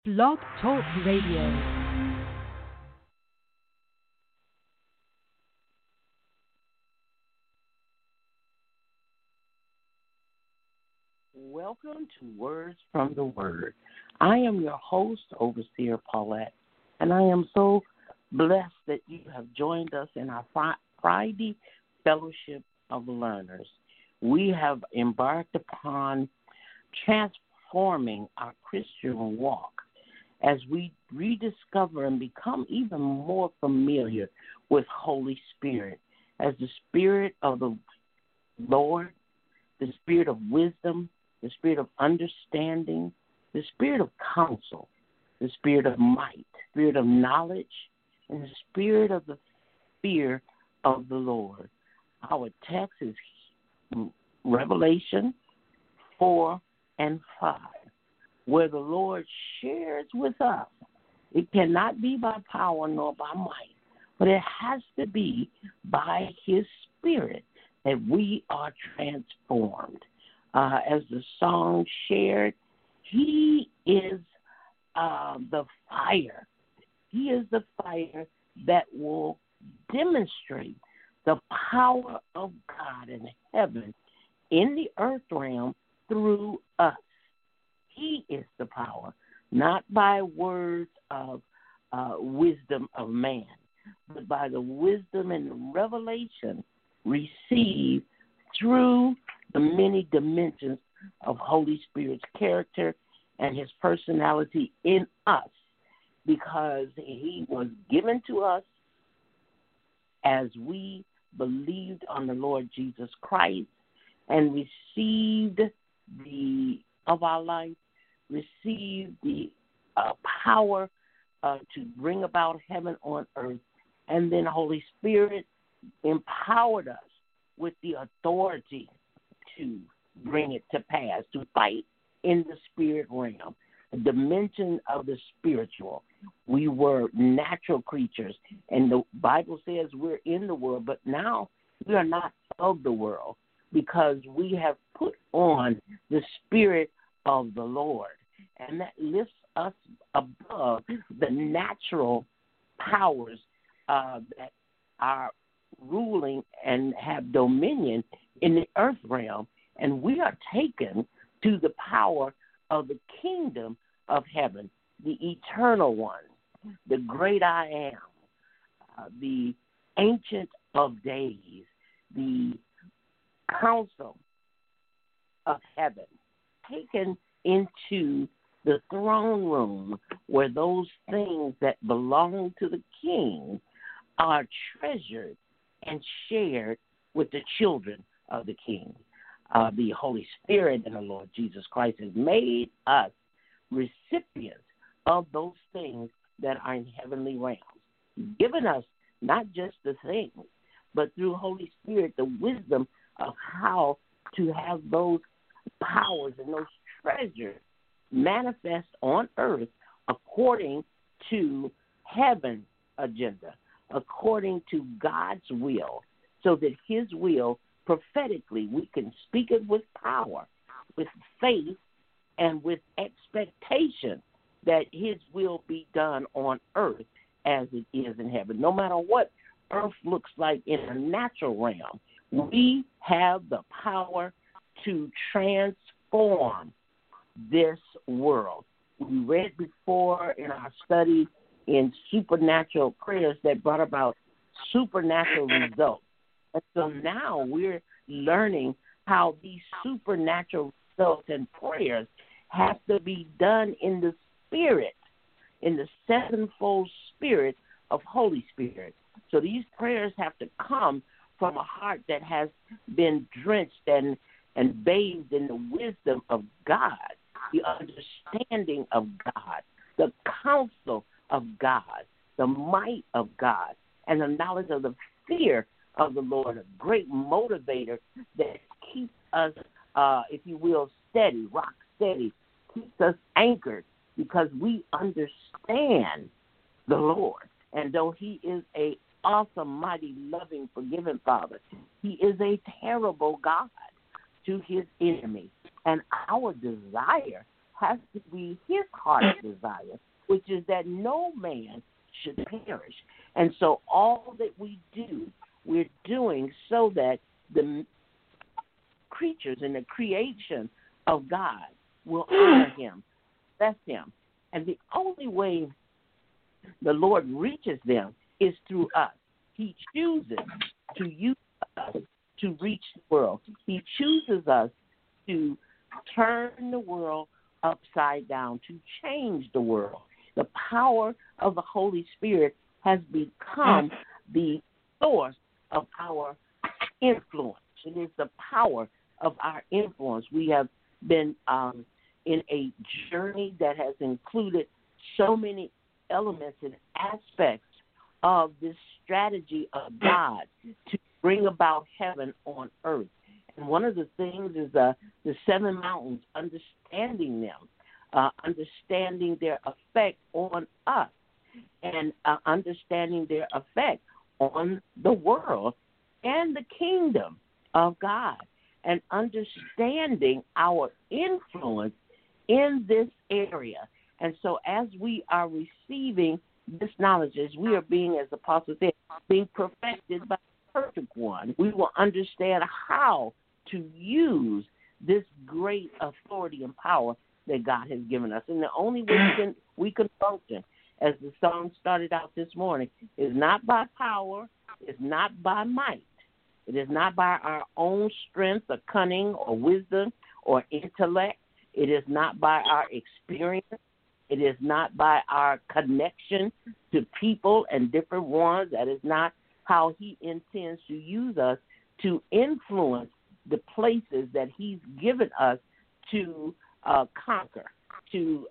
Blog Talk Radio. Welcome to Words from the Word. I am your host, Overseer Paulette, and I am so blessed that you have joined us in our Friday Fellowship of Learners. We have embarked upon transforming our Christian walk as we rediscover and become even more familiar with Holy Spirit as the Spirit of the Lord, the Spirit of wisdom, the Spirit of understanding, the Spirit of counsel, the Spirit of might, Spirit of knowledge, and the Spirit of the fear of the Lord. Our text is Revelation 4 and 5, where the Lord shares with us. It cannot be by power nor by might, but it has to be by His Spirit that we are transformed. As the song shared, He is the fire. He is the fire that will demonstrate the power of God in heaven, in the earth realm, through us. He is the power, not by words of wisdom of man, but by the wisdom and the revelation received through the many dimensions of Holy Spirit's character and His personality in us, because He was given to us as we believed on the Lord Jesus Christ and received of our life, received the power to bring about heaven on earth, and then Holy Spirit empowered us with the authority to bring it to pass, to fight in the spirit realm, the dimension of the spiritual. We were natural creatures, and the Bible says we're in the world, but now we are not of the world because we have put on the Spirit of the Lord, and that lifts us above the natural powers that are ruling and have dominion in the earth realm, and we are taken to the power of the kingdom of heaven, the eternal one, the great I am, the ancient of days, the council of heaven, taken into the throne room where those things that belong to the king are treasured and shared with the children of the king. The Holy Spirit and the Lord Jesus Christ has made us recipients of those things that are in heavenly realms. He's given us not just the things, but through Holy Spirit the wisdom of how to have those powers and those treasures manifest on earth according to heaven's agenda, according to God's will, so that His will, prophetically, we can speak it with power, with faith, and with expectation that His will be done on earth as it is in heaven. No matter what earth looks like in a natural realm, we have the power to transform this world. We read before in our study in supernatural prayers that brought about supernatural results. And so now we're learning how these supernatural results and prayers have to be done in the Spirit, in the sevenfold Spirit of Holy Spirit. So these prayers have to come from a heart that has been drenched and bathed in the wisdom of God, the understanding of God, the counsel of God, the might of God, and the knowledge of the fear of the Lord, a great motivator that keeps us, if you will, steady, rock steady, keeps us anchored because we understand the Lord. And though He is a awesome, mighty, loving, forgiving Father, He is a terrible God to His enemies. And our desire has to be his heart's desire, which is that no man should perish. And so all that we do, we're doing so that the creatures in the creation of God will honor him, bless him. And the only way the Lord reaches them is through us. He chooses to use us to reach the world. He chooses us to turn the world upside down, to change the world. The power of the Holy Spirit has become the source of our influence. It is the power of our influence. We have been in a journey that has included so many elements and aspects of this strategy of God to bring about heaven on earth. And one of the things is the 7 mountains, understanding them, understanding their effect on us, and understanding their effect on the world and the kingdom of God, and understanding our influence in this area. And so as we are receiving this knowledge, as we are being, as the apostle said, being perfected by the perfect one, we will understand how to use this great authority and power that God has given us. And the only way we can function, as the song started out this morning, is not by power, is not by might. It is not by our own strength or cunning or wisdom or intellect. It is not by our experience. It is not by our connection to people and different ones. That is not how he intends to use us to influence the places that he's given us to conquer, to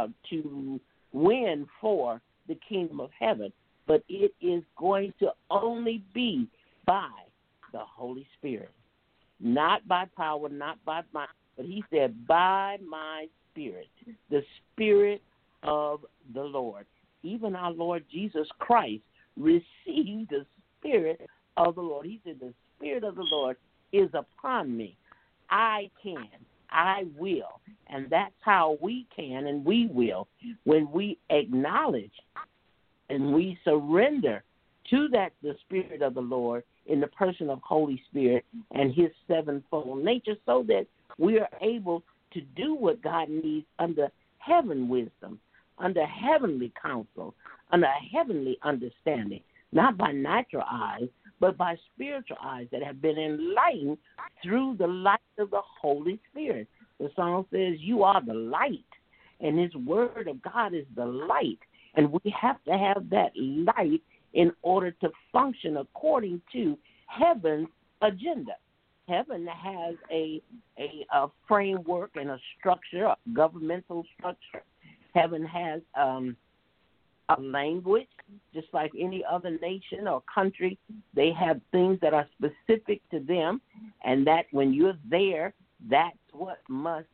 win for the kingdom of heaven. But it is going to only be by the Holy Spirit, not by power, not by might, but he said, by my Spirit, the Spirit of the Lord. Even our Lord Jesus Christ received the Spirit of the Lord. He said, the Spirit of the Lord is upon me. I can, I will. And that's how we can and we will when we acknowledge and we surrender to that, the Spirit of the Lord in the person of Holy Spirit and his sevenfold nature, so that we are able to do what God needs under heaven wisdom, under heavenly counsel, under heavenly understanding, not by natural eyes, but by spiritual eyes that have been enlightened through the light of the Holy Spirit. The song says, you are the light, and his word of God is the light. And we have to have that light in order to function according to heaven's agenda. Heaven has a framework and a structure, a governmental structure. Heaven has a language, just like any other nation or country. They have things that are specific to them, and that when you're there, that's what must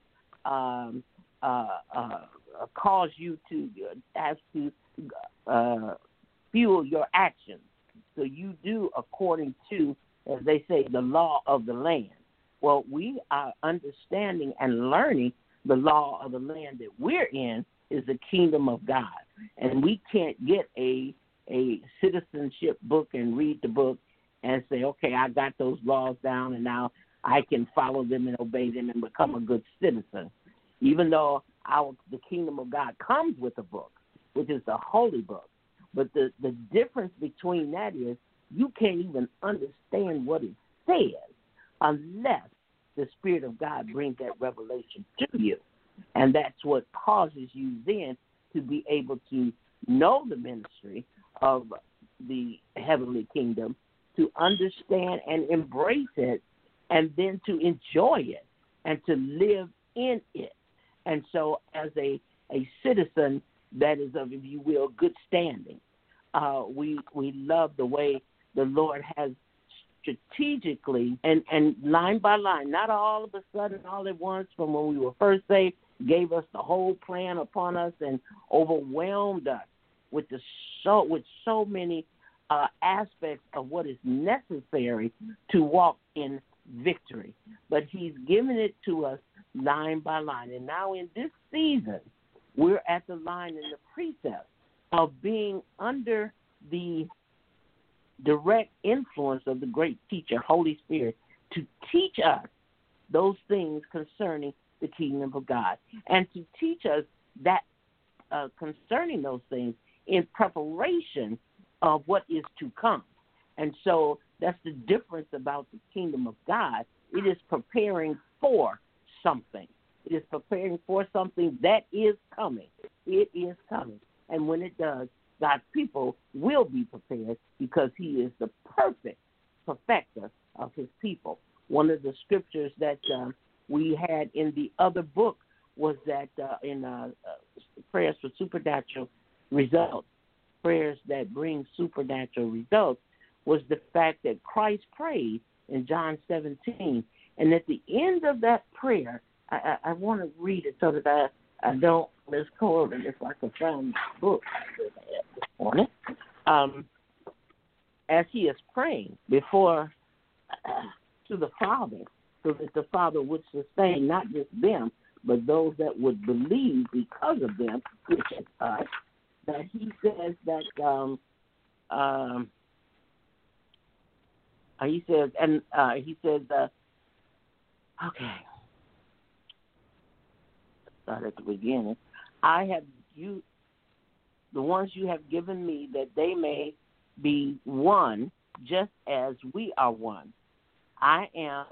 cause you to have to fuel your actions. So you do according to, as they say, the law of the land. Well, we are understanding and learning the law of the land that we're in is the kingdom of God. And we can't get a citizenship book and read the book and say, okay, I got those laws down and now I can follow them and obey them and become a good citizen. Even though the kingdom of God comes with a book, which is the holy book. But the difference between that is you can't even understand what it says unless the Spirit of God brings that revelation to you. And that's what causes you then to be able to know the ministry of the heavenly kingdom, to understand and embrace it, and then to enjoy it and to live in it. And so as a citizen that is of, if you will, good standing, we love the way the Lord has strategically and line by line, not all of a sudden, all at once from when we were first saved, gave us the whole plan upon us and overwhelmed us with so many aspects of what is necessary to walk in victory. But he's given it to us line by line. And now in this season, we're at the line in the precept of being under the direct influence of the great teacher, Holy Spirit, to teach us those things concerning the kingdom of God, and to teach us that concerning those things in preparation of what is to come. And so that's the difference about the kingdom of God. It is preparing for something. It is preparing for something that is coming. It is coming. And when it does, God's people will be prepared because he is the perfect perfecter of his people. One of the scriptures that we had in the other book was that in prayers for supernatural results, prayers that bring supernatural results, was the fact that Christ prayed in John 17. And at the end of that prayer, I want to read it so that I don't misquote it if I can find the book on it. As he is praying before to the Father, so that the Father would sustain not just them, but those that would believe because of them, which is us, that he says that okay, start at the beginning. I have you, the ones you have given me, that they may be one, just as we are one. I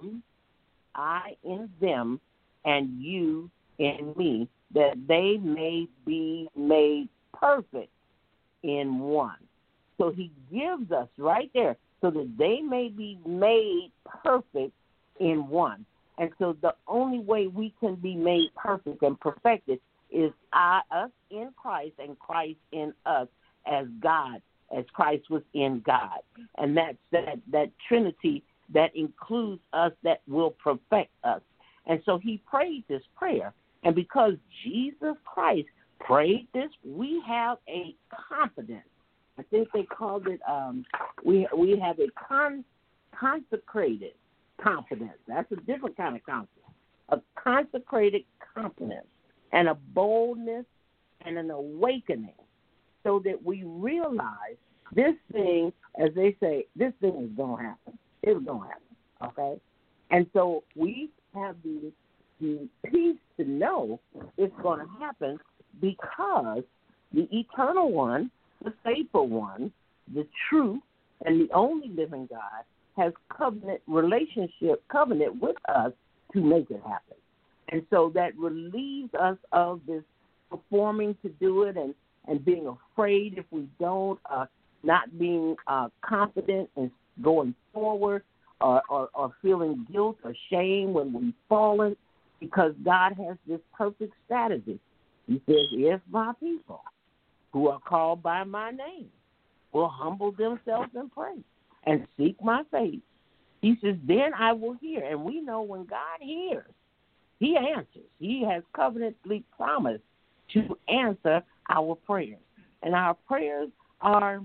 in them, and you in me, that they may be made perfect in one. So he gives us right there, so that they may be made perfect in one. And so the only way we can be made perfect and perfected is us in Christ and Christ in us as God, as Christ was in God. And that's that Trinity that includes us, that will perfect us. And so he prayed this prayer. And because Jesus Christ prayed this, we have a confidence. I think they called it, we have a consecrated confidence. That's a different kind of confidence. A consecrated confidence and a boldness and an awakening, so that we realize this thing, as they say, this thing is going to happen. It's going to happen, okay? And so we have the peace to know it's going to happen because the eternal one, the faithful one, the true and the only living God has covenant with us to make it happen. And so that relieves us of this performing to do it and being afraid if we don't, not being confident and going forward, or feeling guilt or shame when we've fallen, because God has this perfect strategy. He says, if my people who are called by my name will humble themselves and pray and seek my face, he says, then I will hear. And we know when God hears, he answers. He has covenantly promised to answer our prayers. And our prayers are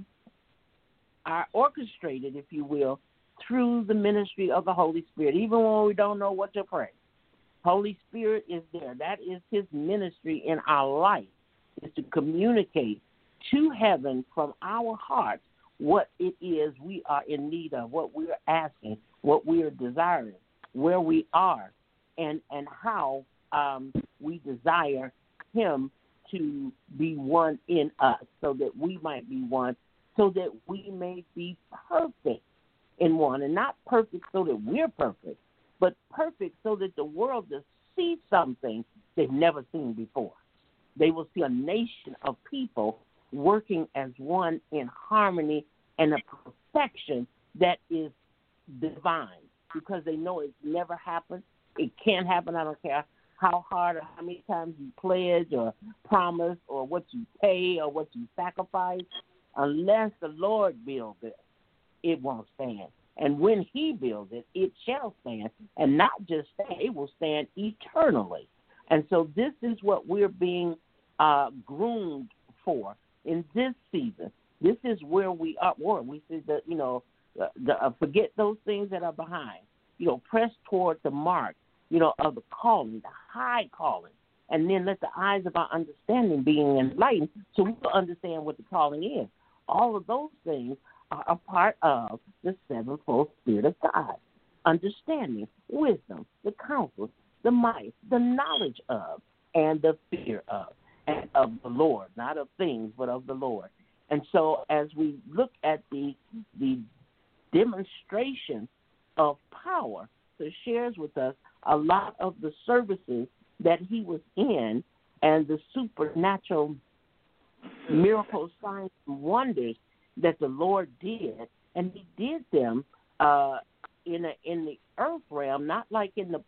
orchestrated, if you will, through the ministry of the Holy Spirit, even when we don't know what to pray. Holy Spirit is there. That is his ministry in our life, is to communicate to heaven from our hearts what it is we are in need of, what we are asking, what we are desiring, where we are, and how we desire him to be one in us, so that we might be one, so that we may be perfect in one. And not perfect so that we're perfect, but perfect so that the world will see something they've never seen before. They will see a nation of people working as one in harmony and a perfection that is divine, because they know it's never happened. It can't happen. I don't care how hard or how many times you pledge or promise or what you pay or what you sacrifice. Unless the Lord builds it, it won't stand. And when he builds it, it shall stand. And not just stand, it will stand eternally. And so this is what we're being groomed for in this season. This is where we are. We see that, forget those things that are behind. Press toward the mark of the calling, the high calling. And then let the eyes of our understanding be enlightened so we will understand what the calling is. All of those things are a part of the sevenfold Spirit of God. Understanding, wisdom, the counsel, the might, the knowledge of, and the fear of, and of the Lord, not of things, but of the Lord. And so as we look at the demonstration of power, so shares with us a lot of the services that he was in and the supernatural miracles, signs, and wonders that the Lord did. And he did them in the earth realm, not like in the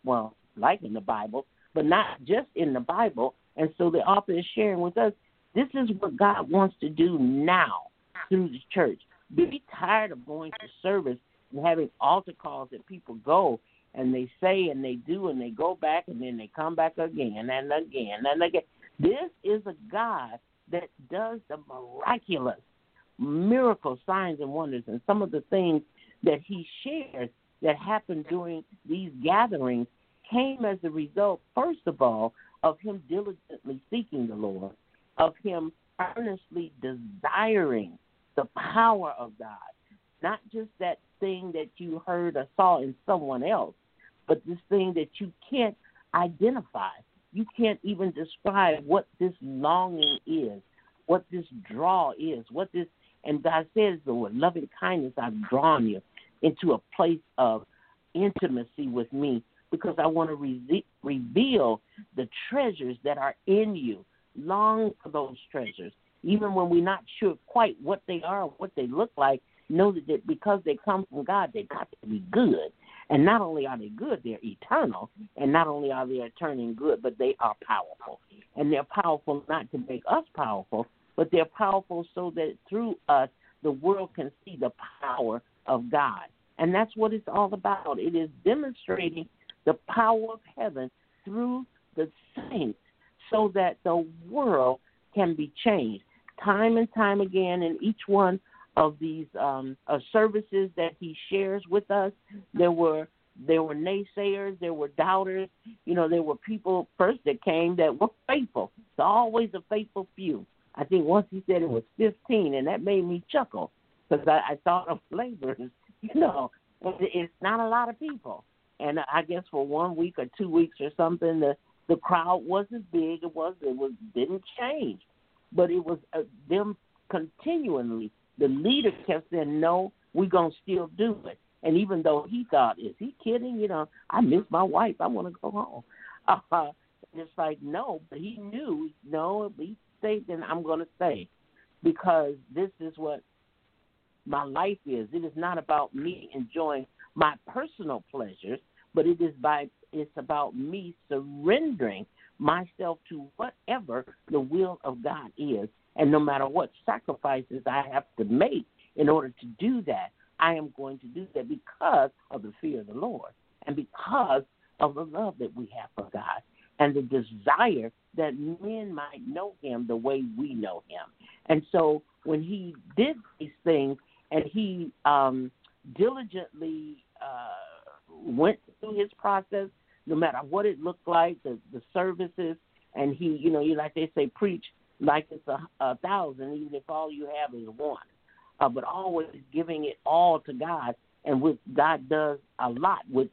Bible, but not just in the Bible. And so the author is sharing with us, this is what God wants to do now through the church. Be tired of going to service and having altar calls that people go and they say and they do and they go back and then they come back again and again and again. This is a God that does the miraculous miracles, signs, and wonders. And some of the things that he shares that happened during these gatherings came as a result, first of all, of him diligently seeking the Lord, of him earnestly desiring the power of God, not just that thing that you heard or saw in someone else, but this thing that you can't identify. You can't even describe what this longing is, what this draw is, and God says, with loving kindness, I've drawn you into a place of intimacy with me because I want to reveal the treasures that are in you. Long for those treasures. Even when we're not sure quite what they are or what they look like, know that because they come from God, they got to be good. And not only are they good, they're eternal. And not only are they eternal and good, but they are powerful. And they're powerful not to make us powerful, but they're powerful so that through us, the world can see the power of God. And that's what it's all about. It is demonstrating the power of heaven through the saints so that the world can be changed. Time and time again in each one of these services that he shares with us, there were naysayers, there were doubters, there were people first that came that were faithful. It's always a faithful few. I think once he said it was 15, and that made me chuckle because I thought of laborers, it's not a lot of people. And I guess for 1 week or 2 weeks or something, the crowd wasn't big. It didn't change, but it was them continually. The leader kept saying, "No, we're gonna still do it." And even though he thought, "Is he kidding? I miss my wife. I want to go home." It's like no, but he knew, no, if he stayed, then I'm gonna stay because this is what my life is. It is not about me enjoying my personal pleasures, but it's about me surrendering myself to whatever the will of God is. And no matter what sacrifices I have to make in order to do that, I am going to do that because of the fear of the Lord and because of the love that we have for God and the desire that men might know him the way we know him. And so when he did these things and he diligently went through his process, no matter what it looked like, the services, and he, like they say, preach like it's 1,000, even if all you have is one. But always giving it all to God, and God does a lot with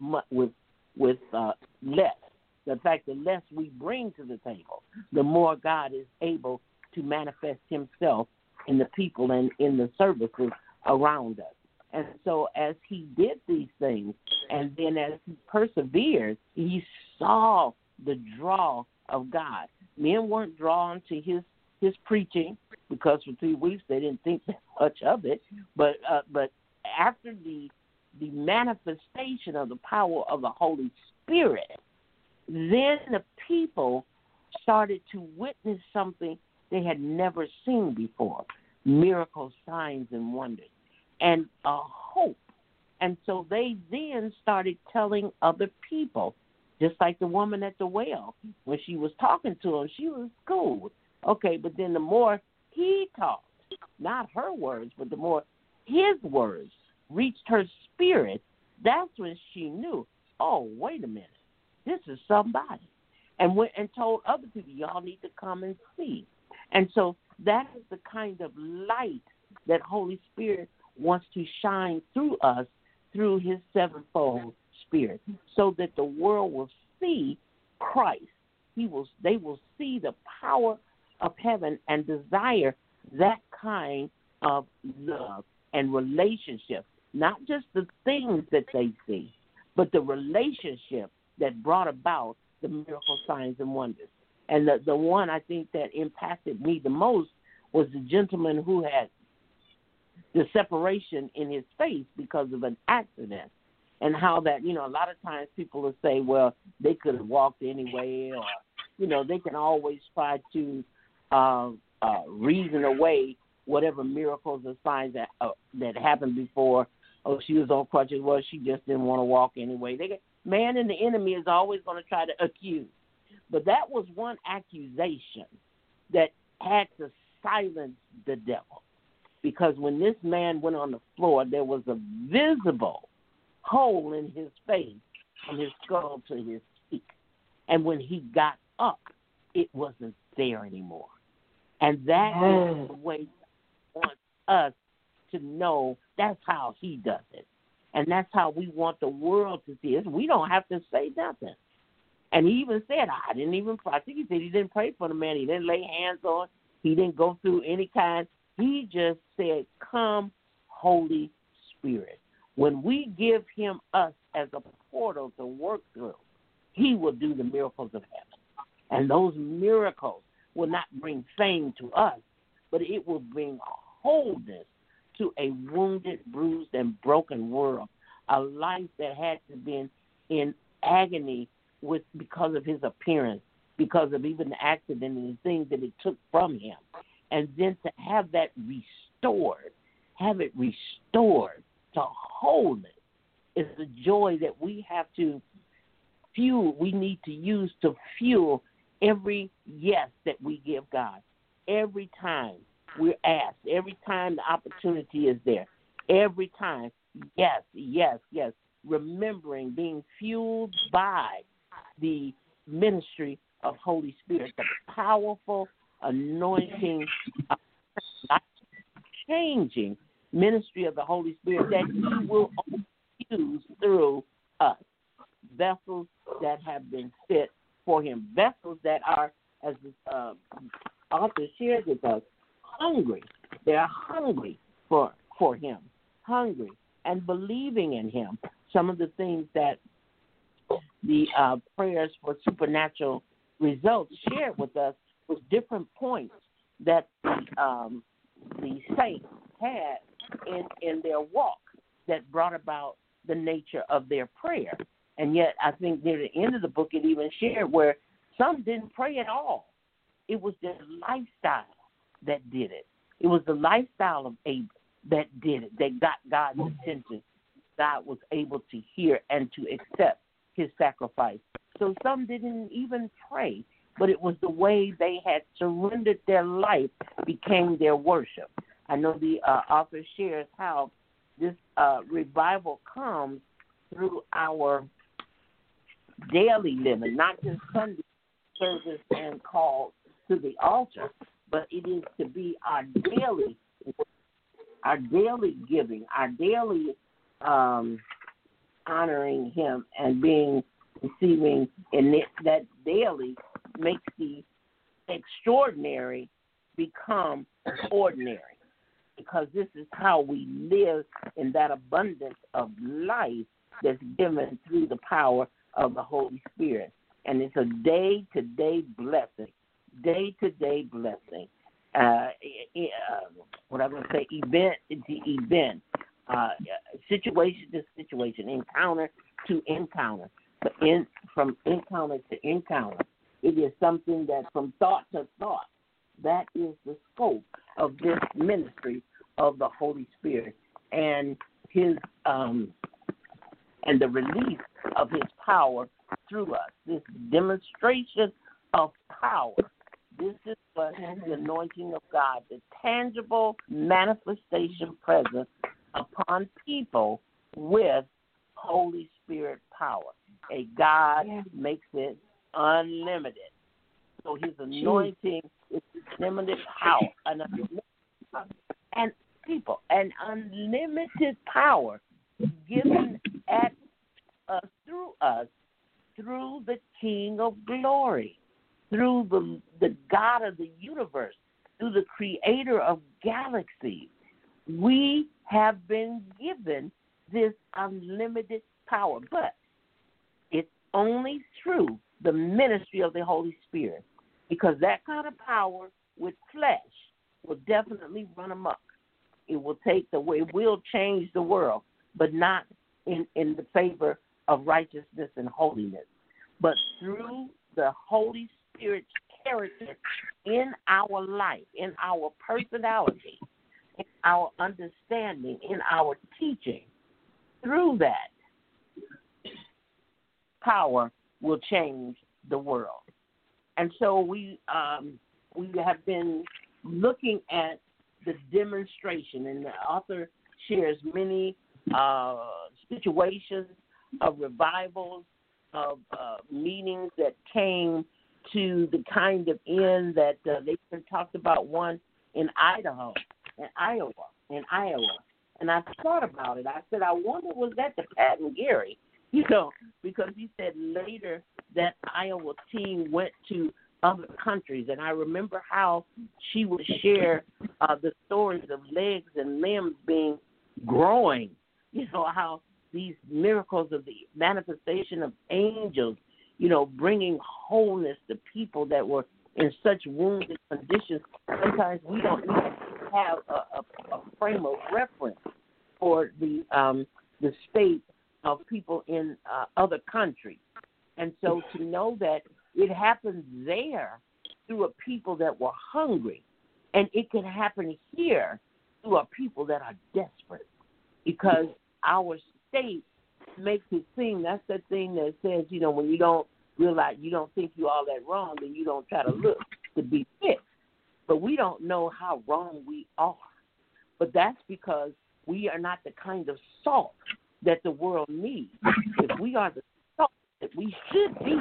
less. The fact the less we bring to the table, the more God is able to manifest himself in the people and in the services around us. And so as he did these things, and then as he persevered, he saw the draw of God. Men weren't drawn to his preaching because for 3 weeks they didn't think that much of it. But after the manifestation of the power of the Holy Spirit, then the people started to witness something they had never seen before: miracles, signs, and wonders, and a hope. And so they then started telling other people, just like the woman at the well. When she was talking to him, she was cool. Okay, but then the more he talked, not her words, but the more his words reached her spirit, that's when she knew, oh, wait a minute. this is somebody. And went and told other people, y'all need to come and see. And so that is the kind of light that Holy Spirit wants to shine through us through his sevenfold Spirit, so that the world will see Christ. They will see the power of heaven and desire that kind of love and relationship. Not just the things that they see, but the relationship that brought about the miracle signs and wonders. And the one I think that impacted me the most was the gentleman who had the separation in his face because of an accident. And how that, a lot of times people will say, well, they could have walked anyway, or, they can always try to reason away whatever miracles or signs that happened before. Oh, she was on crutches. Well, she just didn't want to walk anyway. Man and the enemy is always going to try to accuse. But that was one accusation that had to silence the devil. Because when this man went on the floor, there was a visible hole in his face from his skull to his cheek. And when he got up, it wasn't there anymore. And that is the way he wants us to know that's how he does it. And that's how we want the world to see it. We don't have to say nothing. And he even said, I think he said he didn't pray for the man. He didn't lay hands on. He didn't go through any kind. He just said, come, Holy Spirit. When we give him us as a portal to work through, he will do the miracles of heaven. And those miracles will not bring fame to us, but it will bring wholeness to a wounded, bruised, and broken world, a life that had to be in agony because of his appearance, because of even the accident and the things that it took from him. And then to have that restored, have it restored to wholeness is the joy that we have to fuel, we need to use to fuel every yes that we give God. Every time we're asked, every time the opportunity is there, every time, yes, yes, yes, remembering being fueled by the ministry of Holy Spirit, the powerful, anointing, changing ministry of the Holy Spirit that he will use through us, vessels that have been fit for him, vessels that are, as the author shares with us, hungry. They're hungry for him, hungry and believing in him. Some of the things that the prayers for supernatural results shared with us was different points that the saints had in their walk that brought about the nature of their prayer. And yet I think near the end of the book it even shared where some didn't pray at all. It was their lifestyle that did it. It was the lifestyle of Abel that did it, that got God's attention. God was able to hear and to accept his sacrifice. So some didn't even pray, but it was the way they had surrendered their life became their worship. I know the author shares how this revival comes through our daily living, not just Sunday service and call to the altar, but it is to be our daily giving, our daily honoring him and receiving, and that daily makes the extraordinary become ordinary, because this is how we live in that abundance of life that's given through the power of the Holy Spirit. And it's a day-to-day blessing, day-to-day blessing. What I'm going to say, event to event, situation to situation, encounter to encounter, from encounter to encounter. It is something that from thought to thought, that is the scope of this ministry of the Holy Spirit and his and the release of his power through us. This demonstration of power. This is what the anointing of God, the tangible manifestation present upon people with Holy Spirit power. a God makes it unlimited. So his anointing is unlimited power. And people, an unlimited power given at us, through the King of Glory, through the God of the universe, through the creator of galaxies. We have been given this unlimited power, but it's only through the ministry of the Holy Spirit, because that kind of power with flesh will definitely run amok. It will it will change the world, but not in the favor of righteousness and holiness. But through the Holy Spirit's character in our life, in our personality, in our understanding, in our teaching, through that, power will change the world. And so we have been looking at the demonstration, and the author shares many situations of revivals, of meetings that came to the kind of end that they talked about one in Iowa. And I thought about it. I said, I wonder, was that the Pat and Gary? Because he said later that Iowa team went to other countries, and I remember how she would share the stories of legs and limbs being growing. How these miracles of the manifestation of angels, bringing wholeness to people that were in such wounded conditions. Sometimes we don't even have a frame of reference for the state of people in other countries. And so to know that it happened there through a people that were hungry, and it can happen here through a people that are desperate, because our state makes it seem, that's the thing that says, when you don't realize, you don't think you're all that wrong, then you don't try to look to be fixed. But we don't know how wrong we are. But that's because we are not the kind of salt that the world needs. If we are the salt that we should be,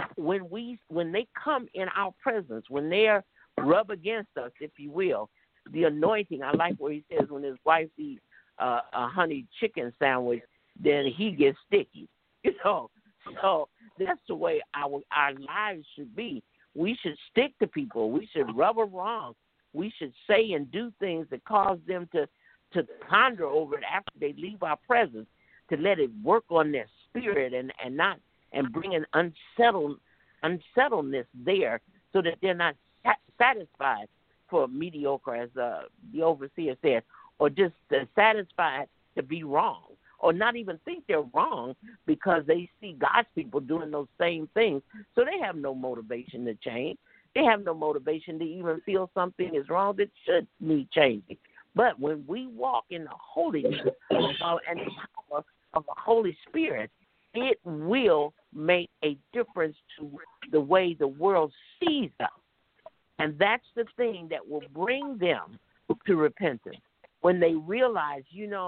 when they come in our presence, when they're rub against us, if you will, the anointing. I like where he says when his wife eats a honey chicken sandwich, then he gets sticky. So that's the way our lives should be. We should stick to people. We should rub them wrong. We should say and do things that cause them to ponder over it after they leave our presence, to let it work on their spirit and bring an unsettledness there, so that they're not satisfied for mediocre, as the overseer said, or just satisfied to be wrong, or not even think they're wrong because they see God's people doing those same things. So they have no motivation to change. They have no motivation to even feel something is wrong that should need changing. But when we walk in the holiness and the power of the Holy Spirit, it will make a difference to the way the world sees us. And that's the thing that will bring them to repentance. When they realize,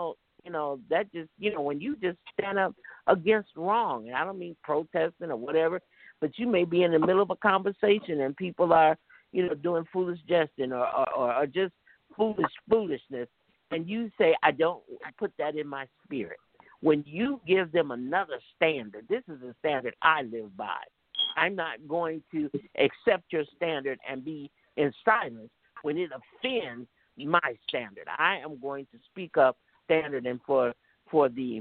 that just, when you just stand up against wrong, and I don't mean protesting or whatever, but you may be in the middle of a conversation and people are, doing foolish jesting or just foolishness, and you say, I don't put that in my spirit. When you give them another standard, this is a standard I live by. I'm not going to accept your standard and be in silence when it offends my standard. I am going to speak up standard and for the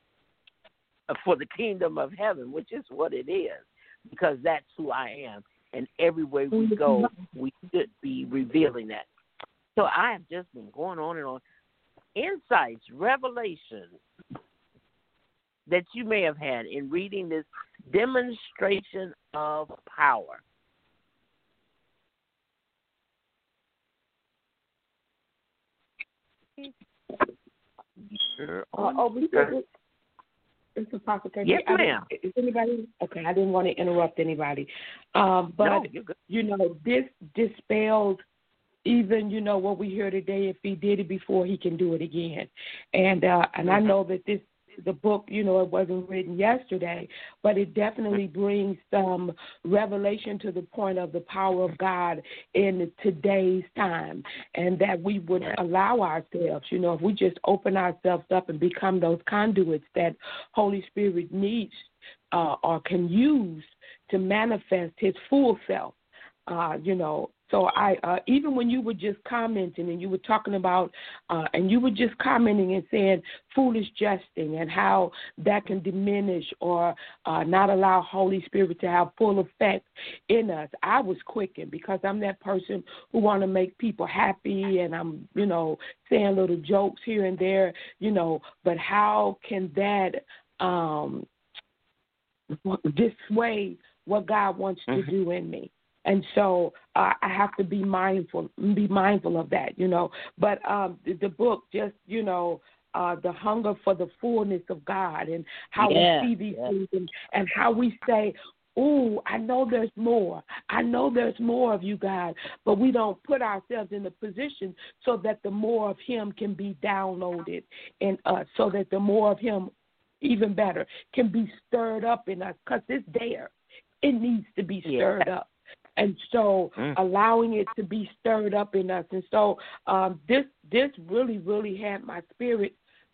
kingdom of heaven, which is what it is, because that's who I am. And everywhere we go, we should be revealing that. So I have just been going on and on. Insights, revelations that you may have had in reading this demonstration of power. It's a possibility. Yes, ma'am. Is anybody? Okay, I didn't want to interrupt anybody. But, no, this dispels even, what we hear today. If he did it before, he can do it again. And I know that this the book, you know, it wasn't written yesterday, but it definitely brings some revelation to the point of the power of God in today's time, and that we would allow ourselves, you know, if we just open ourselves up and become those conduits that Holy Spirit needs or can use to manifest his full self, you know. So I even when you were just commenting and you were talking about and you were just commenting and saying foolish jesting and how that can diminish or not allow Holy Spirit to have full effect in us, I was quickened because I'm that person who want to make people happy, and I'm, you know, saying little jokes here and there, you know, but how can that dissuade what God wants to do in me? And so I have to be mindful of that, you know. But the book just, you know, the hunger for the fullness of God and how we see these things and how we say, ooh, I know there's more. I know there's more of you, God, but we don't put ourselves in a position so that the more of him can be downloaded in us, so that the more of him, even better, can be stirred up in us, because it's there. It needs to be stirred up. And so allowing it to be stirred up in us. And so this really, really had my spirit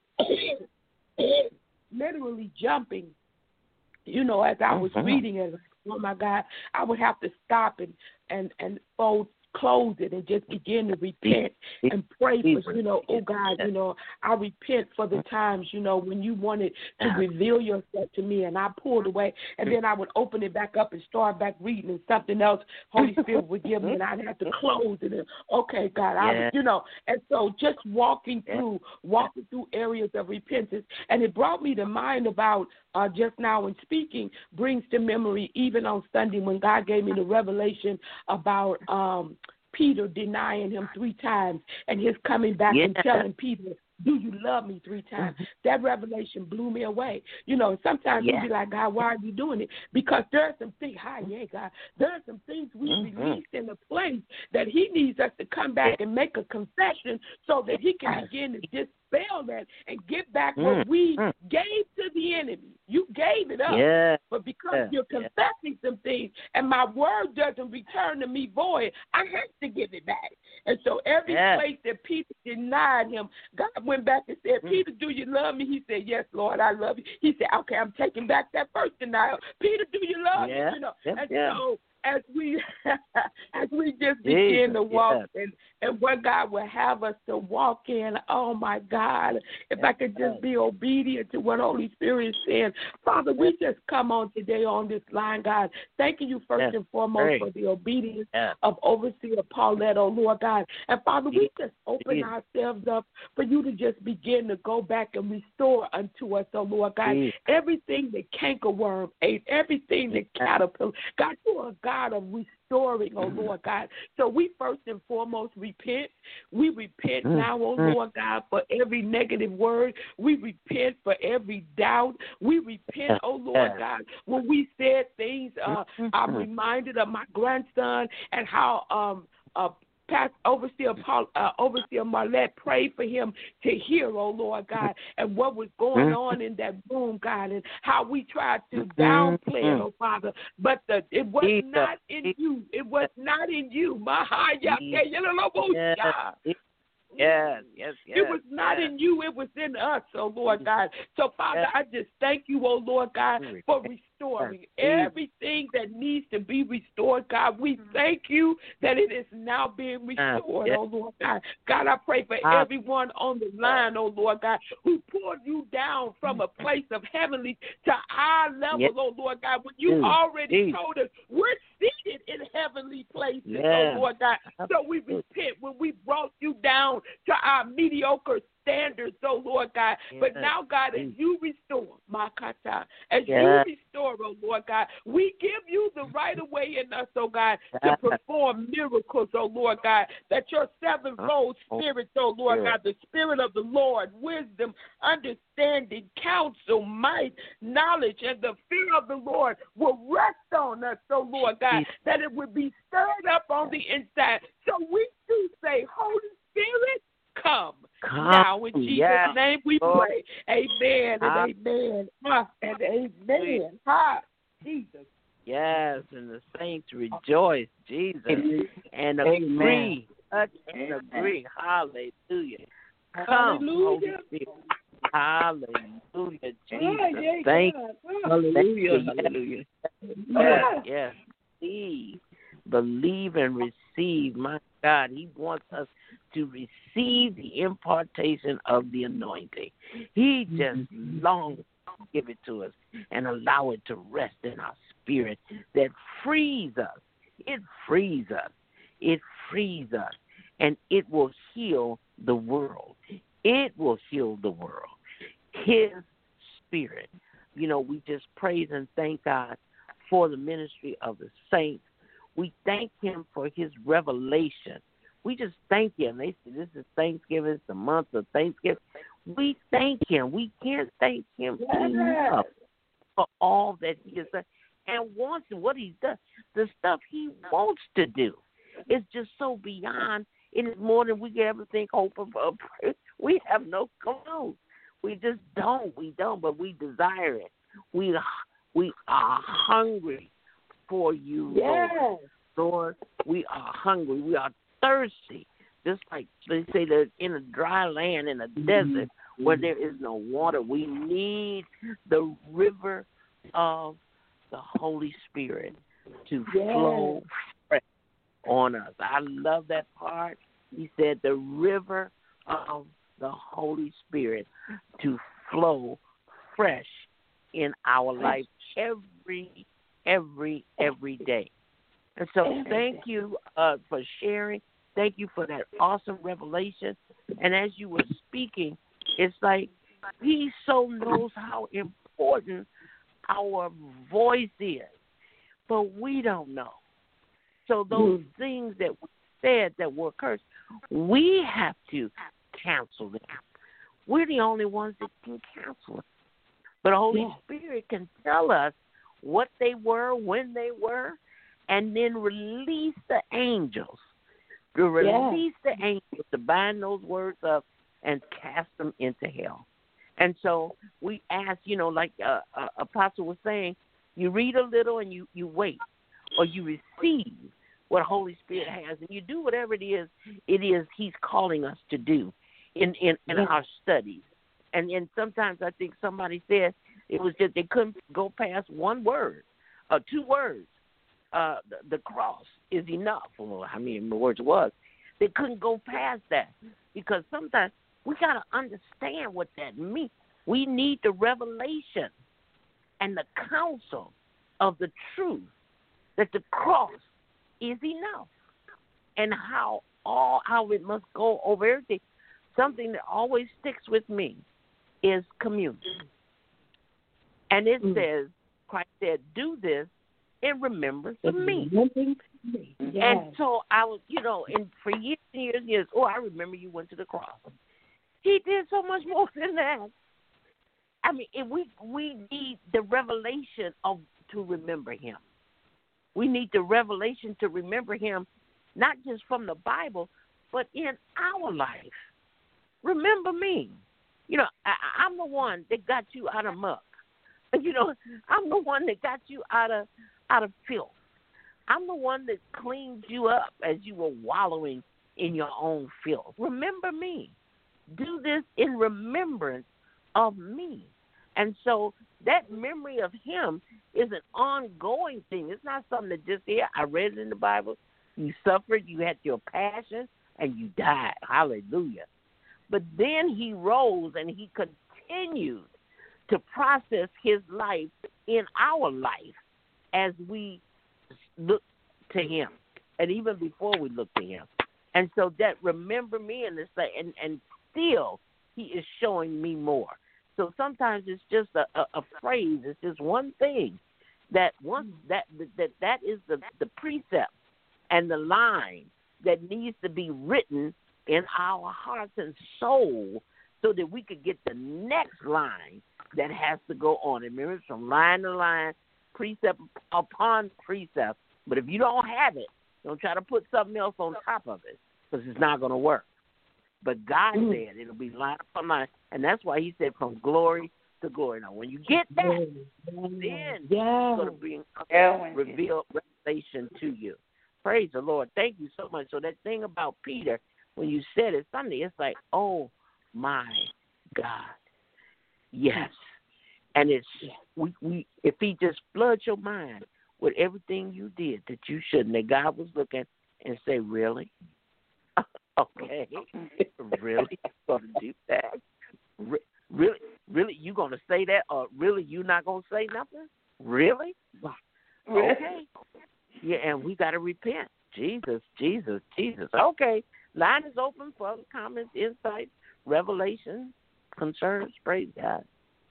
literally jumping, you know, as I was reading it. Oh, my God, I would have to stop and close it and just begin to repent and pray for, you know, oh, God, you know, I repent for the times, you know, when you wanted to reveal yourself to me and I pulled away, and then I would open it back up and start back reading, and something else Holy Spirit would give me, and I'd have to close it. And, okay, God, you know, and so just walking through areas of repentance. And it brought me to mind about just now in speaking, brings to memory even on Sunday when God gave me the revelation about Peter denying him 3 times and his coming back and telling Peter, do you love me 3 times? That revelation blew me away. You know, sometimes we be like, God, why are you doing it? Because there are some things, God, there are some things we released in the place that he needs us to come back and make a confession so that he can begin to dispel that and get back what we gave to the enemy. You gave it up. But because you're confessing some things and my word doesn't return to me void, I have to give it back. And so every place that Peter denied him, God went back and said, Peter, do you love me? He said, yes, Lord, I love you. He said, okay, I'm taking back that first denial. Peter, do you love me? You know, and so as we just begin to walk and what God will have us to walk in, oh, my God, if I could just be obedient to what Holy Spirit is saying. Father, we just come on today on this line, God, thanking you first and foremost for the obedience of Overseer Paulette, oh, Lord God. And, Father, we just open ourselves up for you to just begin to go back and restore unto us, oh, Lord God, everything the cankerworm ate, everything the caterpillar. God, you are God of restoring, oh Lord God. So we first and foremost repent. We repent now, oh Lord God, for every negative word. We repent for every doubt. We repent, oh Lord God, when we said things. I'm reminded of my grandson and how Overseer Marlette prayed for him to hear, oh Lord God, and what was going on in that room, God, and how we tried to downplay it, oh Father, but it was not in you. It was not in you. It was not in you. It was in us, oh Lord God. So, Father, I just thank you, oh Lord God, for restoring everything that needs to be restored, God. We thank you that it is now being restored, oh Lord God. God, I pray for everyone on the line, oh Lord God, who poured you down from a place of heavenly to our level, oh Lord God, when you already told us we're seated in heavenly places, oh Lord God. So we repent when we brought you down to our mediocre standards, oh Lord God. But now, God, as you restore, you restore, oh Lord God, we give you the right of way in us, oh God, to perform miracles, oh Lord God, that your sevenfold spirit, oh Lord God, the spirit of the Lord, wisdom, understanding, counsel, might, knowledge, and the fear of the Lord will rest on us, oh Lord God, that it would be stirred up on the inside. So we do say, Holy Spirit, come. Now, in Jesus' name we pray. Amen and amen. And amen. Jesus. Yes, and the saints rejoice, Jesus, and agree. Touch and agree. Hallelujah. Come, Holy Spirit. Hallelujah, Jesus. Thank you. Hallelujah. Hallelujah. Yes. Believe and receive. My God, He wants us to receive the impartation of the anointing. He just longs to give it to us and allow it to rest in our spirit that frees us. It frees us. It frees us. And it will heal the world. It will heal the world. His spirit. You know, we just praise and thank God for the ministry of the saints. We thank Him for His revelation. We just thank Him. They say this is Thanksgiving. It's the month of Thanksgiving. We thank Him. We can't thank Him enough for all that He has done and wants and what He's done. The stuff He wants to do is just so beyond. It is more than we can ever think, hope of. We have no clue. We just don't. We don't, but we desire it. We are hungry for you, Lord. Lord, we are hungry. We are thirsty. Just like they say that in a dry land, in a desert where there is no water, we need the river of the Holy Spirit to flow fresh on us. I love that part. He said the river of the Holy Spirit to flow fresh in our life every day. And so thank you for sharing. Thank you for that awesome revelation. And as you were speaking, it's like He so knows how important our voice is, but we don't know. So those things that we said that were cursed, we have to cancel them. We're the only ones that can cancel it. But the Holy Spirit can tell us what they were, when they were, and then release the angels. To release the angels to bind those words up and cast them into hell. And so we ask, you know, like Apostle was saying, you read a little and you wait, or you receive what Holy Spirit has, and you do whatever it is He's calling us to do in our studies. And sometimes I think somebody said it was just they couldn't go past one word or two words. The cross is enough. Well, how many words it was? They couldn't go past that because sometimes we got to understand what that means. We need the revelation and the counsel of the truth that the cross is enough, and how it must go over everything. Something that always sticks with me is communion. And it says, Christ said, do this in remembrance of me. And so I was, you know, and for years and years and years, I remember you went to the cross. He did so much more than that. I mean, we need the revelation to remember Him. We need the revelation to remember Him, not just from the Bible, but in our life. Remember me. You know, I'm the one that got you out of muck. You know, I'm the one that got you out of filth. I'm the one that cleaned you up as you were wallowing in your own filth. Remember me. Do this in remembrance of me. And so that memory of Him is an ongoing thing. It's not something that just here, I read it in the Bible, you suffered, you had your passion, and you died. Hallelujah. But then He rose and He continued to process His life in our life as we look to Him, and even before we look to Him. And so that remember me and still He is showing me more. So sometimes it's just a phrase, it's just one thing that is the precept and the line that needs to be written in our hearts and soul so that we could get the next line that has to go on. And remember, from line to line, precept upon precept. But if you don't have it, don't try to put something else on top of it because it's not going to work. But God said it'll be line upon line. And that's why he said from glory to glory. Now, when you get that, then he's going to bring reveal revelation to you. Praise the Lord. Thank you so much. So that thing about Peter, when you said it Sunday, it's like, oh, my God. Yes. And it's we if he just floods your mind with everything you did that you shouldn't, that God was looking and say, really? Okay. Really? You going to do that? Really? You going to say that? Or really you not going to say nothing? Really? Okay. Yeah, and we got to repent. Jesus. Okay. Line is open for other comments, insights, revelations, concerns. Praise God.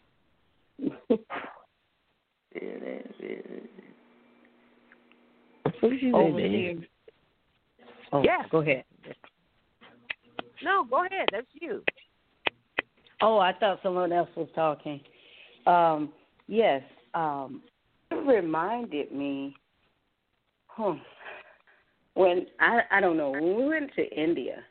Yes. Go ahead. No, go ahead. That's you. Oh, I thought someone else was talking. Yes. It reminded me when I don't know, when we went to India,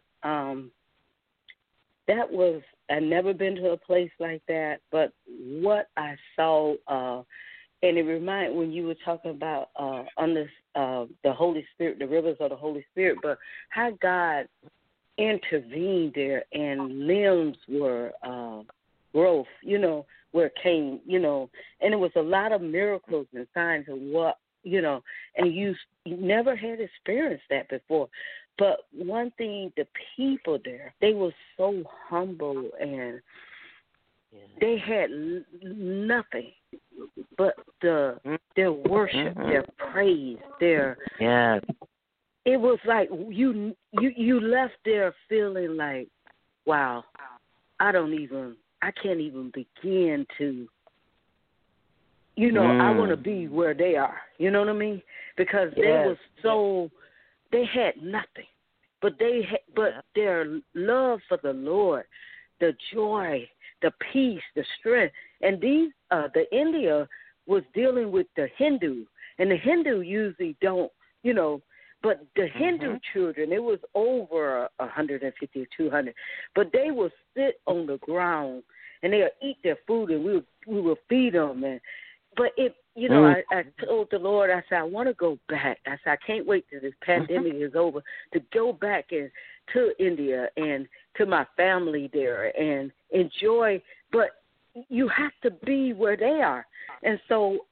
that was, I'd never been to a place like that, but what I saw, and it reminded when you were talking about the Holy Spirit, the rivers of the Holy Spirit, but how God intervened there and limbs were growth, where it came, and it was a lot of miracles and signs of what, and you never had experienced that before. But one thing, the people there, they were so humble and they had nothing but their worship, their praise, their It was like you left there feeling like, wow, I can't even begin to, I want to be where they are. You know what I mean? Because they were so, they had nothing, but their love for the Lord, the joy, the peace, the strength, and the India was dealing with the Hindu, and the Hindu usually don't, but the Hindu children, it was over 150 or 200, but they would sit on the ground and they would eat their food, and we would feed them, but I told the Lord, I said, I want to go back. I said, I can't wait till this pandemic is over to go back to India and to my family there and enjoy. But you have to be where they are. And so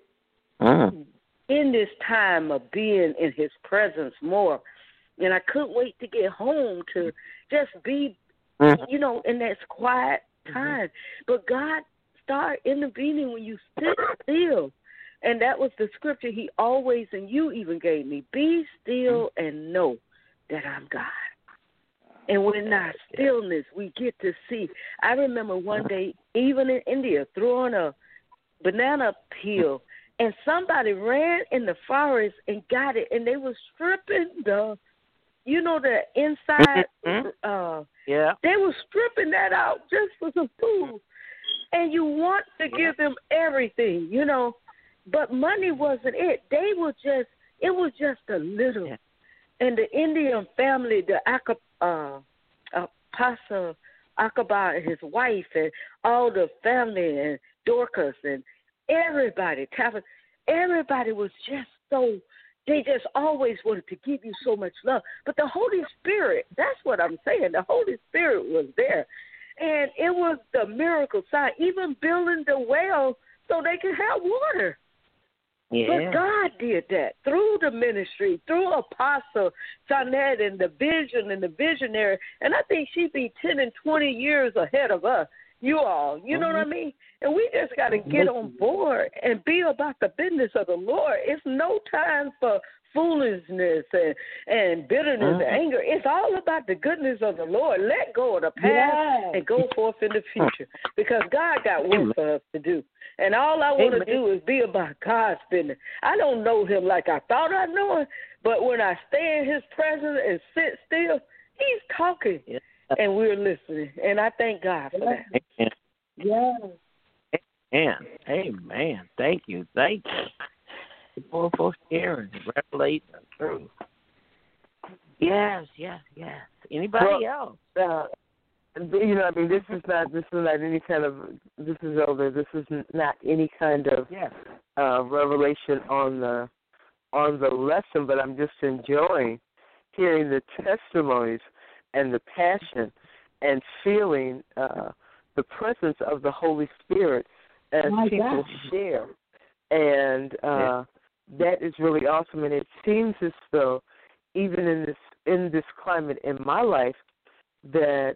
in this time of being in his presence more, and I couldn't wait to get home to just be, in that quiet time. But God start intervening when you sit still. And that was the scripture he always, and you even gave me, be still and know that I'm God. And when our stillness, we get to see. I remember one day, even in India, throwing a banana peel, and somebody ran in the forest and got it, and they were stripping the inside. They were stripping that out just for some food. And you want to give them everything, but money wasn't it. It was just a little. And the Indian family, the Apostle Akaba and his wife and all the family and Dorcas and everybody was just so, they just always wanted to give you so much love. But the Holy Spirit, that's what I'm saying, the Holy Spirit was there. And it was the miracle sign, even building the well so they could have water. Yeah. But God did that through the ministry, through Apostle Jeanette and the vision and the visionary. And I think she'd be 10 and 20 years ahead of us, you all. You know what I mean? And we just got to get on board and be about the business of the Lord. It's no time for foolishness and bitterness and anger. It's all about the goodness of the Lord. Let go of the past and go forth in the future, because God got work for us to do. And all I want to do is be about God's business. I don't know him like I thought I knew him, but when I stay in his presence and sit still, he's talking and we're listening. And I thank God for that. Amen. Thank you. For sharing, revelation, truth. Yes. Anybody else? This is not any kind of. This is older. This is not any kind of revelation on the lesson, but I'm just enjoying hearing the testimonies and the passion and feeling the presence of the Holy Spirit as people share, and that is really awesome. And it seems as though even in this climate in my life, that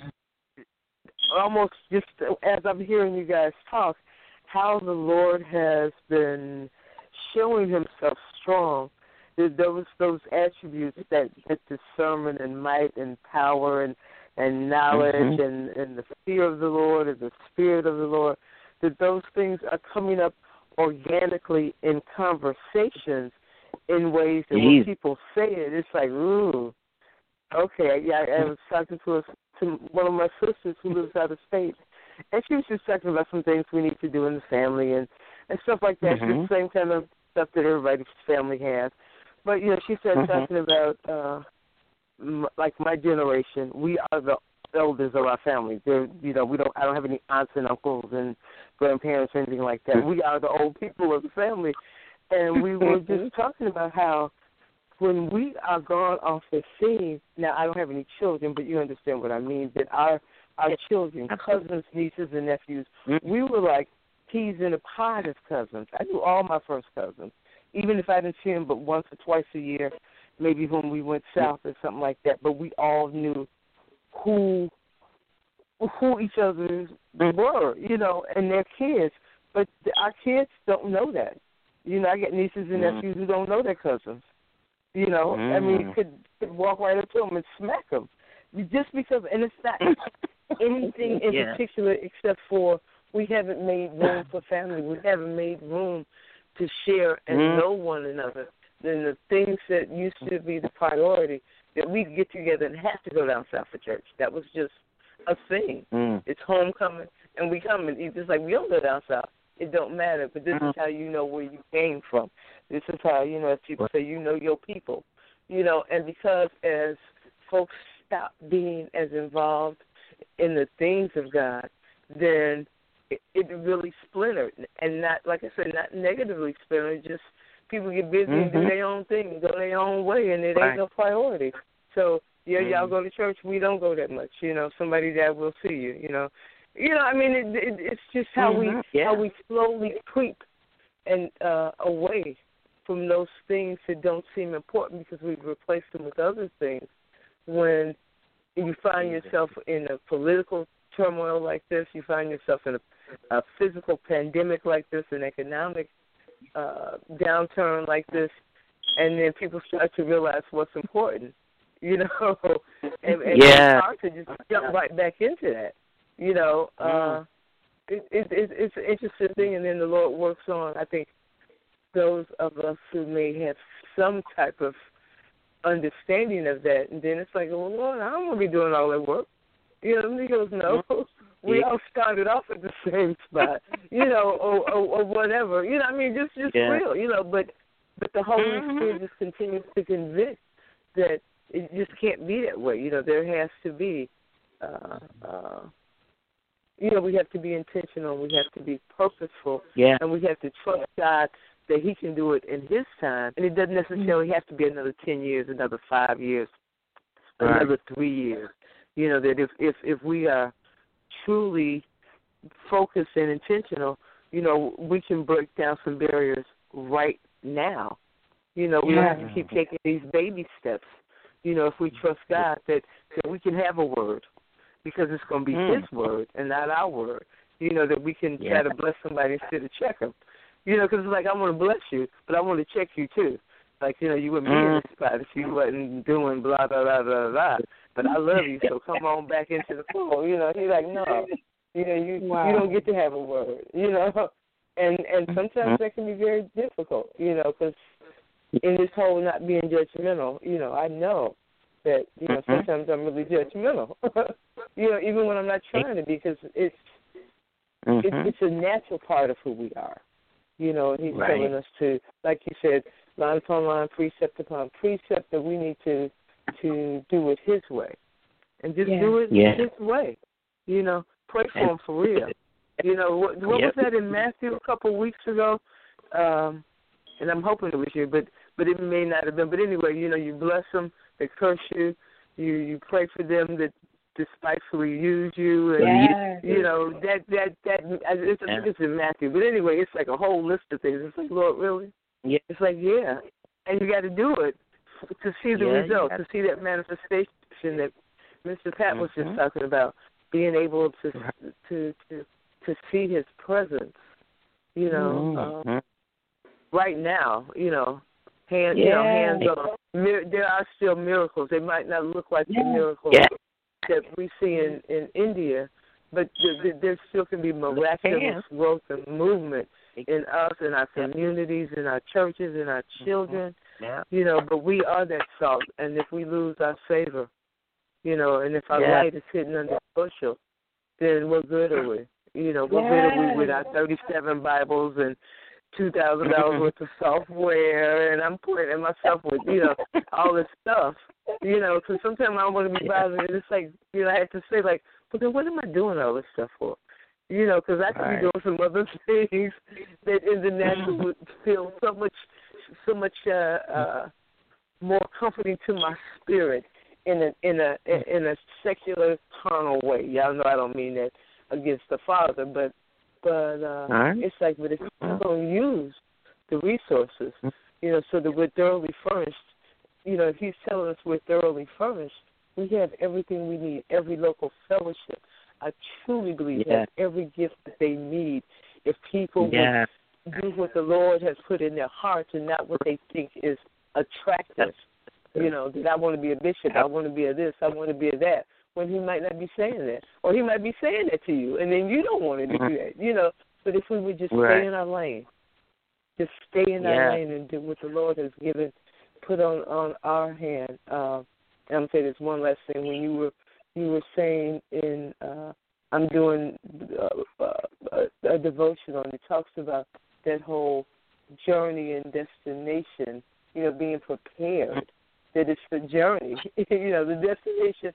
almost just as I'm hearing you guys talk, how the Lord has been showing himself strong. Those attributes that discernment and might and power and knowledge and the fear of the Lord and the Spirit of the Lord, that those things are coming up organically in conversations in ways that when people say it, it's like, ooh, okay. Yeah, I was talking to one of my sisters who lives out of state, and she was just talking about some things we need to do in the family and stuff like that. The same kind of stuff that everybody's family has. But, she started talking about, like my generation, we are the elders of our family. I don't have any aunts and uncles and grandparents or anything like that. We are the old people of the family. And we were just talking about how when we are gone off the scene, now I don't have any children, but you understand what I mean, that our children, cousins, nieces, and nephews, we were like peas in a pod as cousins. I knew all my first cousins, even if I didn't see them but once or twice a year, maybe when we went south or something like that, but we all knew who each other were, and their kids. But our kids don't know that. I get nieces and nephews who don't know their cousins. I mean, you could walk right up to them and smack them. Just because, and it's not anything in particular except for we haven't made room for family. We haven't made room to share and know one another. Then the things that used to be the priority, that we'd get together and have to go down south for church. That was just a thing. It's homecoming, and we come, and it's just like we don't go down south. It don't matter, but this is how you know where you came from. This is how, as people say, your people. And because as folks stop being as involved in the things of God, then it really splintered. And not, like I said, not negatively splintered, just people get busy and do their own thing and go their own way, and it ain't no priority. So, y'all go to church. We don't go that much. Somebody that will see you, I mean, it's just how we slowly creep and away from those things that don't seem important because we've replaced them with other things. When you find yourself in a political turmoil like this, you find yourself in a physical pandemic like this, an economic downturn like this, and then people start to realize what's important, and it's hard to just jump right back into that. It's an interesting thing, and then the Lord works on, I think, those of us who may have some type of understanding of that, and then it's like, well, Lord, I don't want to be doing all that work. He goes, no, we all started off at the same spot, or whatever. I mean, just real, but the Holy Spirit just continues to convict that it just can't be that way. There has to be we have to be intentional, we have to be purposeful, and we have to trust God that he can do it in his time. And it doesn't necessarily have to be another 10 years, another 5 years, another 3 years. That if we are truly focused and intentional, we can break down some barriers right now. We don't have to keep taking these baby steps. If we trust God that we can have a word, because it's going to be his word and not our word, that we can try to bless somebody instead of check them. Because it's like, I want to bless you, but I want to check you too. Like, you wouldn't be in this spot if you wasn't doing blah, blah, blah, blah, blah. But I love you, so come on back into the fold. He's like, no, you don't get to have a word, And sometimes that can be very difficult, because in this whole not being judgmental, I know that, sometimes I'm really judgmental, even when I'm not trying to be, because it's a natural part of who we are. And he's telling us to, like you said, line upon line, precept upon precept, that we need to to do it His way, and just do it His way. You know, pray for him for real. You know, what was that in Matthew a couple of weeks ago? And I'm hoping it was you, but it may not have been. But anyway, you know, you bless them, they curse you, you pray for them that despitefully use you, and you know that it's in Matthew. But anyway, it's like a whole list of things. It's like, Lord, really? Yeah. It's like, yeah, and you got to do it to see the result, to see that manifestation that Mr. Pat was just talking about, being able to see His presence. You know, right now, you know, hands on. There are still miracles. They might not look like the miracles that we see in India, but there still can be miraculous growth and movement in us, in our communities, in our churches, in our children. You know, but we are that salt, and if we lose our savor, you know, and if our light is hidden under the bushel, then what good are we? You know, what good are we with our 37 Bibles and $2,000 worth of software, and I'm pointing myself with, you know, all this stuff, you know, because sometimes I want to be bothered, and it's like, you know, I have to say, like, but then what am I doing all this stuff for? You know, because I could be doing some other things that in the natural would feel so much more comforting to my spirit in a secular carnal way. Y'all know I don't mean that against the Father, but it's like, but if we're going to use the resources, you know, so that we're thoroughly furnished, you know, if He's telling us we're thoroughly furnished, we have everything we need, every local fellowship. I truly believe that every gift that they need, if people would do what the Lord has put in their hearts and not what they think is attractive. You know, that I want to be a bishop, I want to be a this, I want to be a that, when He might not be saying that. Or He might be saying that to you, and then you don't want Him to do that, you know. But if we would just stay in our lane, just stay in our lane and do what the Lord has given, put on our hand. And I'm going to say this one last thing. When you were saying in, I'm doing a devotional, and it talks about that whole journey and destination, you know, being prepared. That it's the journey, you know, the destination.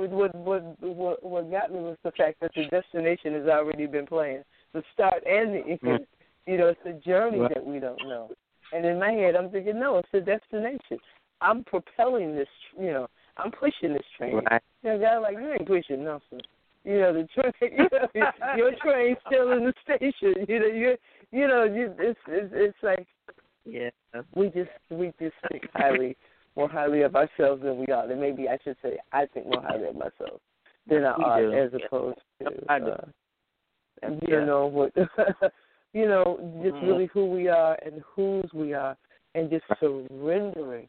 What got me was the fact that the destination has already been planned, the start and the end. You know, it's the journey that we don't know. And in my head, I'm thinking, no, it's the destination. I'm propelling this, you know, I'm pushing this train. You know, God, like, you ain't pushing nothing. You know, the train, you know, your train's still in the station. You know, it's like, we just think more highly of ourselves than we are. And maybe I should say, I think more highly of myself than I ought, as opposed to, you know, what, you know, just really who we are and whose we are, and just surrendering.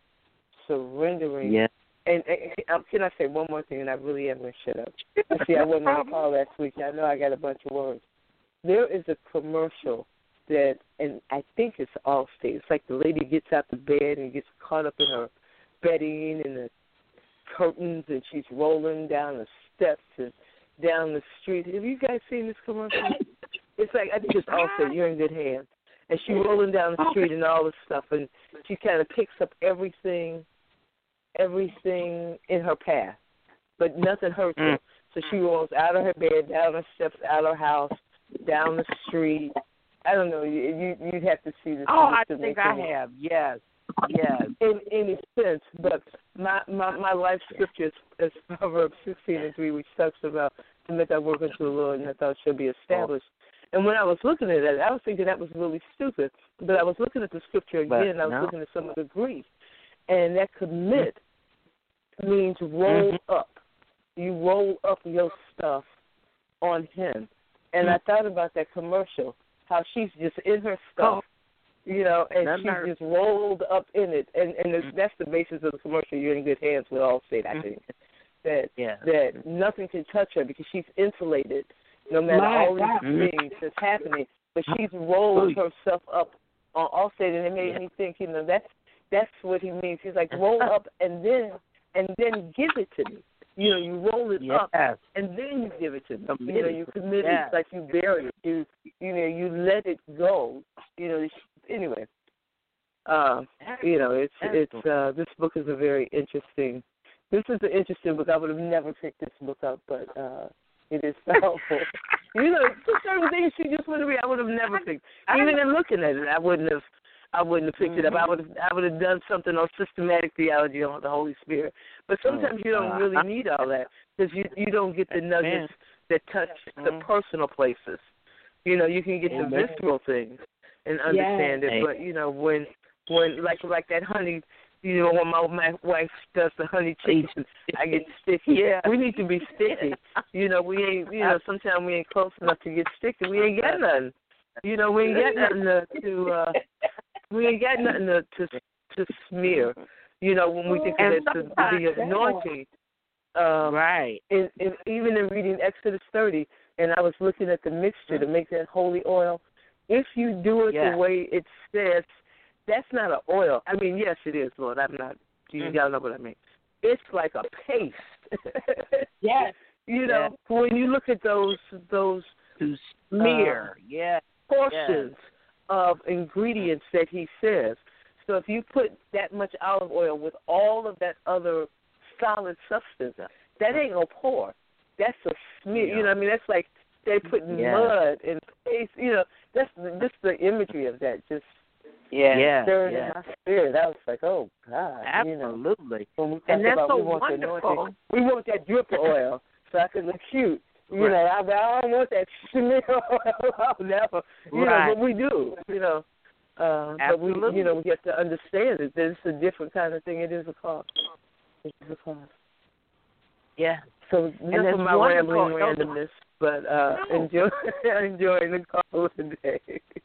And can I say one more thing, and I really am going to shut up. See, I wasn't on the call last week. I know I got a bunch of words. There is a commercial that, and I think it's Allstate. It's like the lady gets out the bed and gets caught up in her bedding and the curtains, and she's rolling down the steps and down the street. Have you guys seen this commercial? It's like, I think it's Allstate. You're in good hands. And she's rolling down the street and all this stuff, and she kind of picks up everything in her path, but nothing hurts her. So she rolls out of her bed, down the steps, out of her house, down the street. I don't know. You'd have to see this. Oh, I think I have. Yes. In any sense, but my life scripture is Proverbs 16:3, which talks about to make our work unto the Lord, and that thou shalt be established. And when I was looking at it, I was thinking that was really stupid. But I was looking at the scripture again, and I was looking at some of the Greek, and that commit means roll up. You roll up your stuff on Him. And I thought about that commercial, how she's just in her stuff, you know, and she's just rolled up in it. And that's the basis of the commercial. You're in good hands with Allstate, I think. That nothing can touch her because she's insulated, no matter all these things that's happening. But she's rolled herself up on Allstate, and it made me think, you know, that's what he means. He's like, roll up and then give it to me. You know, you roll it up and then you give it to me. You know, you commit it, like you bury it. You know, you let it go. You know, anyway. You know, it's this book is a very interesting This is an interesting book. I would have never picked this book up, but it is powerful. You know, certain things she just wouldn't read. I would have never picked. Even in looking at it, I wouldn't have picked it up. I would have done something on systematic theology on the Holy Spirit. But sometimes you don't really need all that because you don't get the nuggets that touch the personal places. You know, you can get the visceral things and understand it. But you know, when like that honey. You know, when my wife does the honey chicken, I get sticky. Yeah. We need to be sticky. You know, we ain't. You know, sometimes we ain't close enough to get sticky. We ain't got nothing. You know, we ain't got nothing to smear. You know, when we think of it, the anointing. Right. And even in reading Exodus 30, and I was looking at the mixture to make that holy oil. If you do it the way it says. That's not an oil. I mean, yes, it is, Lord. I'm not. You gotta know what I mean. It's like a paste. Yes. You know, when you look at those to smear, portions of ingredients that he says. So if you put that much olive oil with all of that other solid substance, that ain't no pour. That's a smear. You know what I mean? That's like they put mud and paste. You know, that's just the imagery of that. Just. Stirred in my spirit. I was like, oh, God. Absolutely. You know, and that's so wonderful. We want that drip oil so I can look cute. You know, I don't want that smear oil. I'll never. You know, but we do. You know. But we, you know, we get to understand it. It's a different kind of thing. It is a cost. It is a cost. Yeah. So enough of my rambling randomness, but enjoying the call today.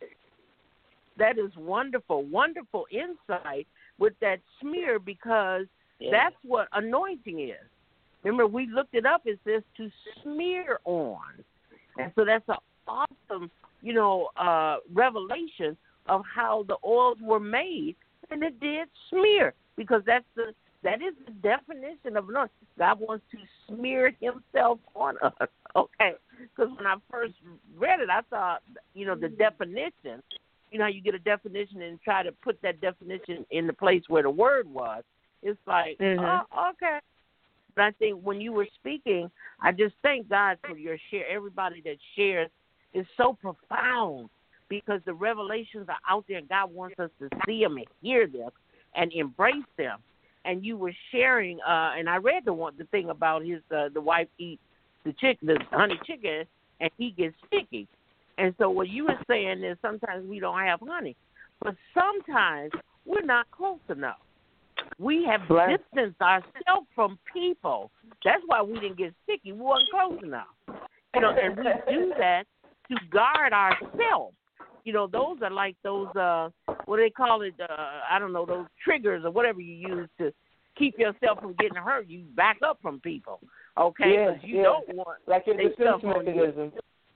That is wonderful, wonderful insight with that smear because that's what anointing is. Remember, we looked it up. It says to smear on. And so that's an awesome, you know, revelation of how the oils were made. And it did smear because that is the definition of anointing. God wants to smear himself on us. Okay. Because when I first read it, I thought, you know, the definition. You know how you get a definition and try to put that definition in the place where the word was. It's like, oh, okay. But I think when you were speaking, I just thank God for your share. Everybody that shares is so profound because the revelations are out there and God wants us to see them and hear them and embrace them. And you were sharing, and I read the thing about his the wife eats the honey chicken, and he gets sticky. And so what you were saying is sometimes we don't have honey, but sometimes we're not close enough. We have distanced ourselves from people. That's why we didn't get sticky. We weren't close enough. You know, and we do that to guard ourselves. You know, those are like those, what do they call it? I don't know, those triggers or whatever you use to keep yourself from getting hurt. You back up from people, okay? Because you don't want like a defense mechanism.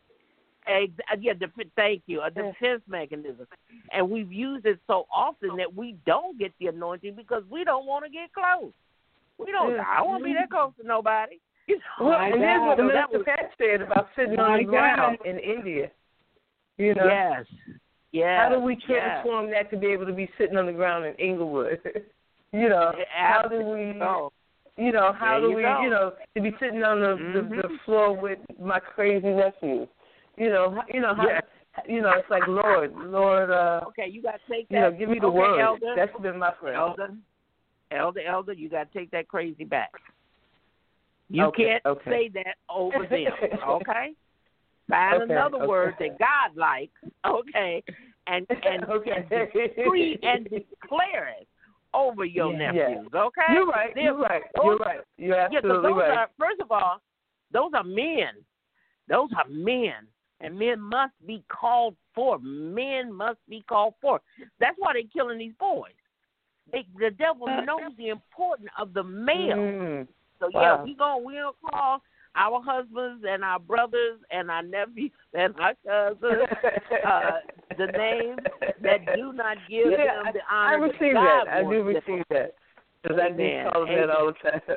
Thank you. A defense mechanism. And we've used it so often that we don't get the anointing because we don't want to get close. We don't. I don't want to be that close to nobody. Well, and that's what Mr. Pat said about sitting on the ground in India. You know? Yes. How do we transform that to be able to be sitting on the ground in Inglewood? You know, how do we? You know, how do we? You know, to be sitting on the floor with my crazy nephews. You know, how, you know, it's like Lord. Okay, you got to take that. You know, give me the word. Elder, that's been my friend. Elder, you got to take that crazy back. You can't say that over them. Okay, find another word that God likes. Okay, and decree and declare it over your nephews. Okay, you're right. You're absolutely right. First of all, those are men. Those are men. And men must be called for. Men must be called for. That's why they're killing these boys. The devil knows the importance of the male. So we're gonna call our husbands and our brothers and our nephews and our cousins the names that do not give them the honor. I receive that. I do receive that. Because I do call them that all the time.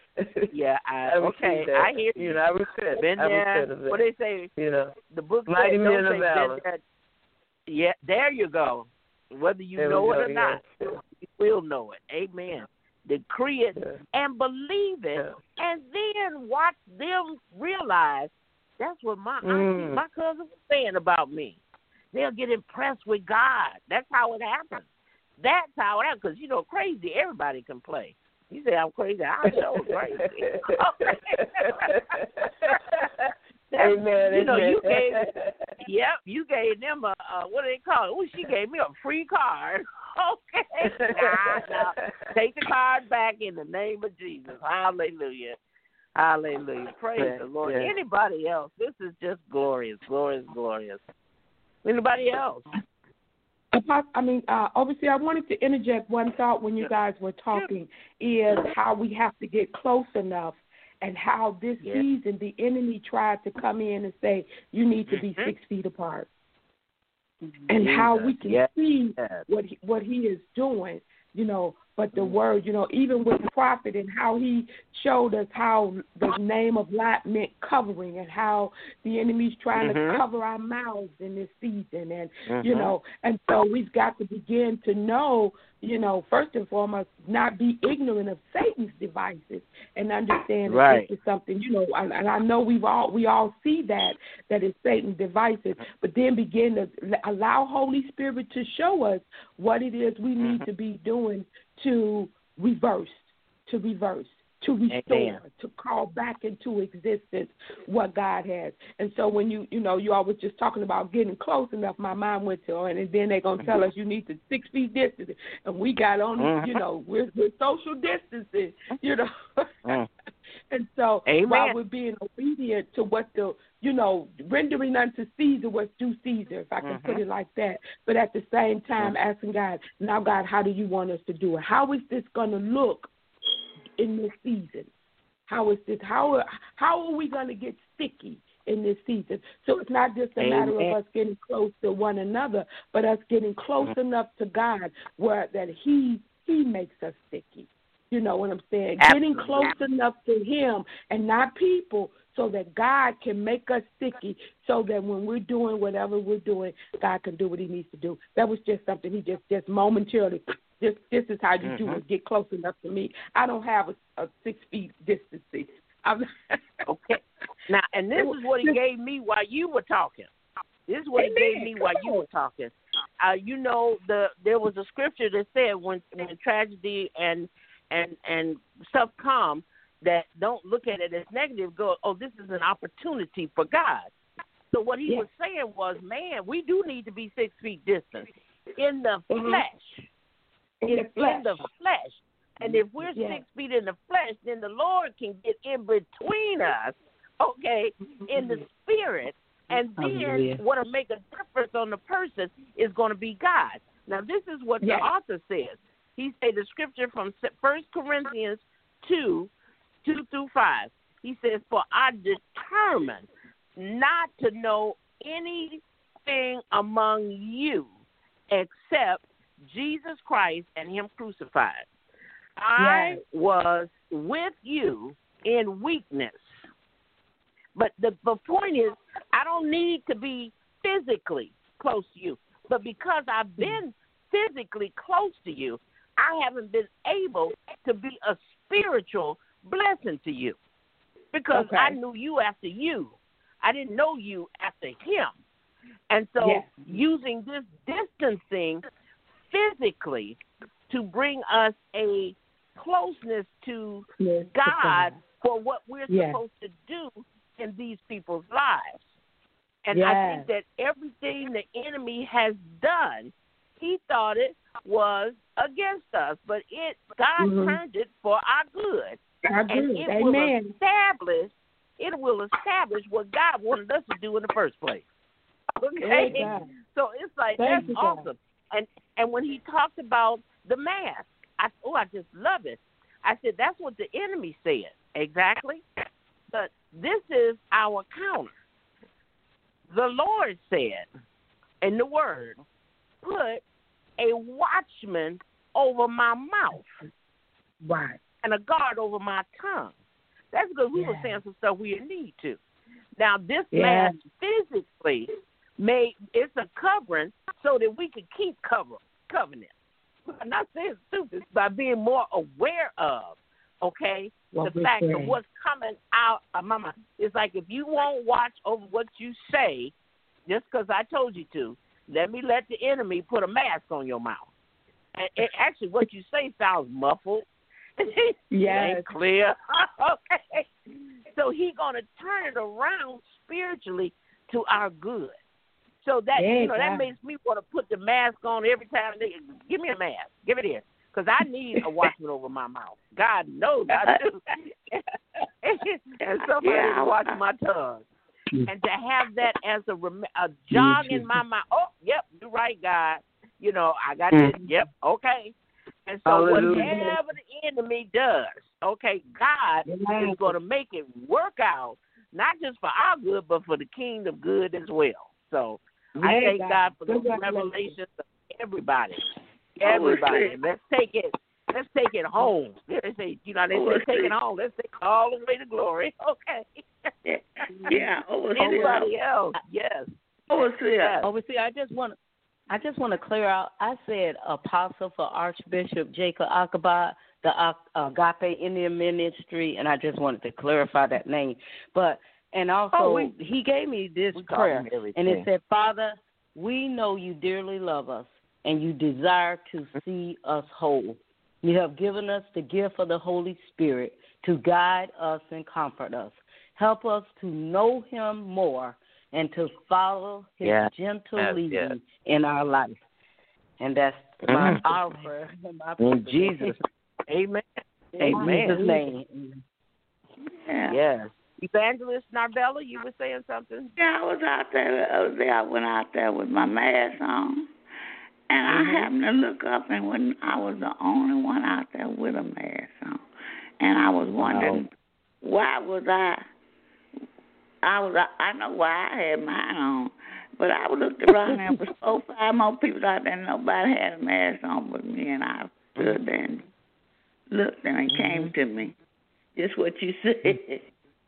I hear you. You know, I repent. Been there. What they say? You know, the book mighty men of valor. Yeah, there you go. Whether you know it or not, you will know it. Amen. decree it, and believe it, and then watch them realize that's what my auntie, my cousin was saying about me. They'll get impressed with God. That's how it happens. That's how it happens. Because, you know, crazy, everybody can play. You say I'm crazy, I know crazy. Amen. You know, you gave them a what do they call it? Oh, she gave me a free card. Okay. Nah. Take the card back in the name of Jesus. Hallelujah. Hallelujah. Praise the Lord. Anybody else? This is just glorious, glorious, glorious. Anybody else? Obviously, I wanted to interject one thought when you guys were talking is how we have to get close enough, and how this season the enemy tried to come in and say you need to be 6 feet apart, and how we can see what he is doing, you know. But the word, you know, even with the prophet and how he showed us how the name of Lot meant covering, and how the enemy's trying to cover our mouths in this season. And, you know, and so we've got to begin to know, you know, first and foremost, not be ignorant of Satan's devices, and understand that this is something, you know, and I know we all see that it's Satan's devices, but then begin to allow Holy Spirit to show us what it is we need to be doing to reverse, to restore, to call back into existence what God has. And so when you all was just talking about getting close enough, my mind went to, and then they're going to tell us you need to 6 feet distance, and we got on, you know, we're social distancing, you know. And so while we're being obedient to what the, you know, rendering unto Caesar what's due Caesar, if I can put it like that, but at the same time asking God, now God, how do you want us to do it? How is this going to look in this season? How is this? How are we going to get sticky in this season? So it's not just a matter of us getting close to one another, but us getting close enough to God where that He makes us sticky. You know what I'm saying? Absolutely. Getting close enough to Him and not people, so that God can make us sticky, so that when we're doing whatever we're doing, God can do what He needs to do. That was just something He just momentarily. This is how you do it. Get close enough to me. I don't have a 6 feet distancing. Okay. Now, and this is what He gave me while you were talking. This is what He gave me while you were talking. You know, there was a scripture that said when tragedy and stuff come, that don't look at it as negative, go, oh, this is an opportunity for God. So what he was saying was, man, we do need to be 6 feet distant in the flesh. In the flesh. And if we're 6 feet in the flesh, then the Lord can get in between us, okay, in the spirit. And then what will make a difference on the person is going to be God. Now, this is what the author says. He said the scripture from 1 Corinthians 2 through 5. He says, for I determined not to know anything among you except Jesus Christ and Him crucified. I was with you in weakness. But the point is, I don't need to be physically close to you. But because I've been physically close to you, I haven't been able to be a spiritual blessing to you. Because I knew you after you. I didn't know you after Him. And so using this distancing physically to bring us a closeness to God for what we're supposed to do in these people's lives. And I think that everything the enemy has done, he thought it was against us, but God turned it for our good. And it will establish what God wanted us to do in the first place. Okay? So it's like, that's awesome. And when he talked about the mask, I just love it. I said, that's what the enemy said. Exactly. But this is our counter. The Lord said in the Word, put a watchman over my mouth. Right. And a guard over my tongue. That's because we were saying some stuff we didn't need to. Now, this mask physically it's a covering so that we could keep covenant. not saying stupid, by being more aware of, okay, the fact of what's coming out of my mouth. It's like if you won't watch over what you say, just because I told you to, let the enemy put a mask on your mouth. And actually, what you say sounds muffled. It ain't clear. Okay. So he's going to turn it around spiritually to our good. So that that makes me want to put the mask on every time. Give me a mask. Give it here. Because I need a watchman over my mouth. God knows I do. And somebody to watch my tongue. And to have that as a jog in my mind. Oh, yep, you're right, God. You know, I got this. Yep, okay. And so whatever the enemy does, okay, God is going to make it work out, not just for our good, but for the kingdom good as well. So I thank God for the revelations of everybody. Everybody. Let's take it home. They say, take it home. Let's take it all the way to glory. Okay. Yeah. Anybody else? Yes. Overseer, I just want to clear out. I said apostle for Archbishop Jacob Akabad, the Agape Indian Ministry, and I just wanted to clarify that name. And also, he gave me this prayer, and it said, Father, we know you dearly love us, and you desire to see us whole. You have given us the gift of the Holy Spirit to guide us and comfort us. Help us to know him more and to follow his gentle leading in our life. And that's our prayer. In Jesus' Amen. Amen. Jesus' name. Yes. Evangelist Narvella, you were saying something? Yeah, I was out there. I went out there with my mask on. And I happened to look up, and when I was the only one out there with a mask on. And I was wondering, why was I know why I had mine on, but I looked around and there was 4-5 more people out there, and nobody had a mask on but me, and I stood there and looked, and it came to me. Just what you said.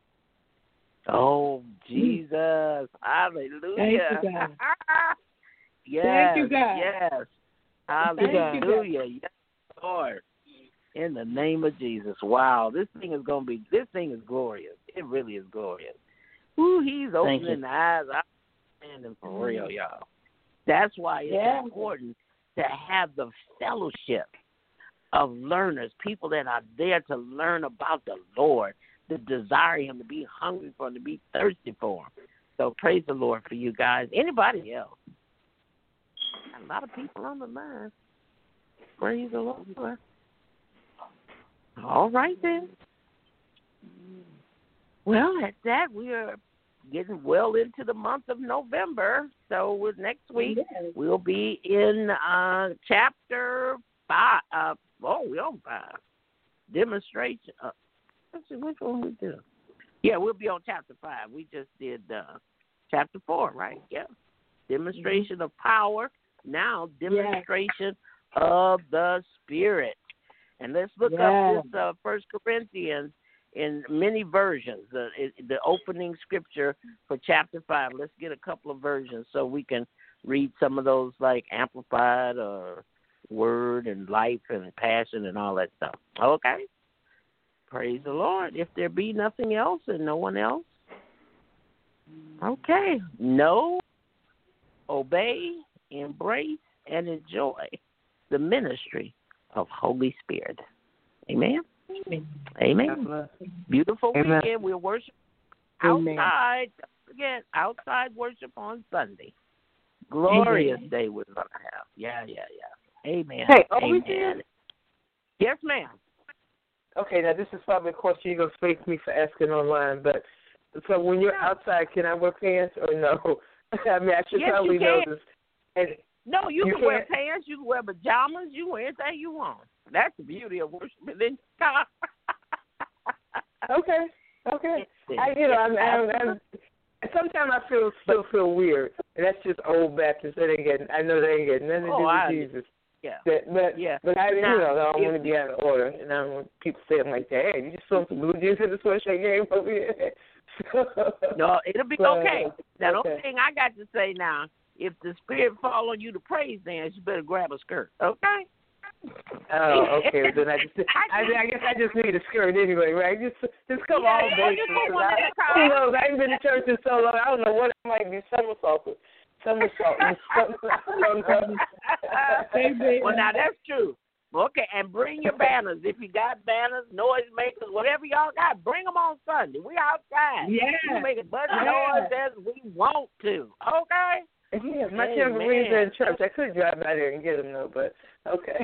Oh, Jesus. Hallelujah. Thank you, God. Yes. Thank you, God. Yes. Hallelujah. Yes, Lord. In the name of Jesus. Wow. This thing is glorious. It really is glorious. Ooh, he's opening the eyes. I'm standing for real, y'all. That's why it's important to have the fellowship of learners, people that are there to learn about the Lord, to desire him, to be hungry for him, to be thirsty for him. So praise the Lord for you guys. Anybody else? A lot of people on the line. Praise the Lord. All right, then. Well, at that, we are getting well into the month of November. So with next week, we'll be in chapter 5. We're on 5. Demonstration. Let's see, which one we do? Yeah, we'll be on chapter 5. We just did chapter 4, right? Yeah. Demonstration of power. Now, demonstration of the Spirit. And let's look up this 1 Corinthians in many versions, the opening scripture for chapter 5. Let's get a couple of versions so we can read some of those, like Amplified or Word and Life and Passion and all that stuff. Okay? Praise the Lord. If there be nothing else and no one else, okay. Know, obey, embrace, and enjoy the ministry of Holy Spirit. Amen? Amen. Beautiful weekend. We'll worship outside. Don't forget, outside worship on Sunday. Glorious day we're going to have. Yeah. Amen. Hey, Amen. Yes, ma'am. Okay, now this is probably a question you're going to face me for asking online, but so when you're outside, can I wear pants or no? I mean, I should probably know this. And no, you can wear pants, you can wear pajamas, you can wear anything you want. That's the beauty of worshiping in God. Okay. Sometimes I still feel weird, and that's just old Baptist. I know they ain't getting nothing to do with Jesus. Yeah. But I don't want to be out of order, and I don't want people saying like that. Hey, you just saw some blue jeans in the sweatshirt game over here. No, it'll be okay. Now, the only thing I got to say now, if the Spirit fall on you to praise dance, you better grab a skirt, okay? Oh, okay. Then I guess I just need a skirt anyway, right? Just come all bases. Who knows? I haven't been to church in so long. I don't know what it might be. Somersaulting. Well, now that's true. Okay, and bring your banners. If you got banners, noise makers, whatever y'all got, bring them on Sunday. We outside. Yeah. We make as much noise as we want to. Okay? Yeah, my tambourines are in church. I could drive by there and get them, though, but okay.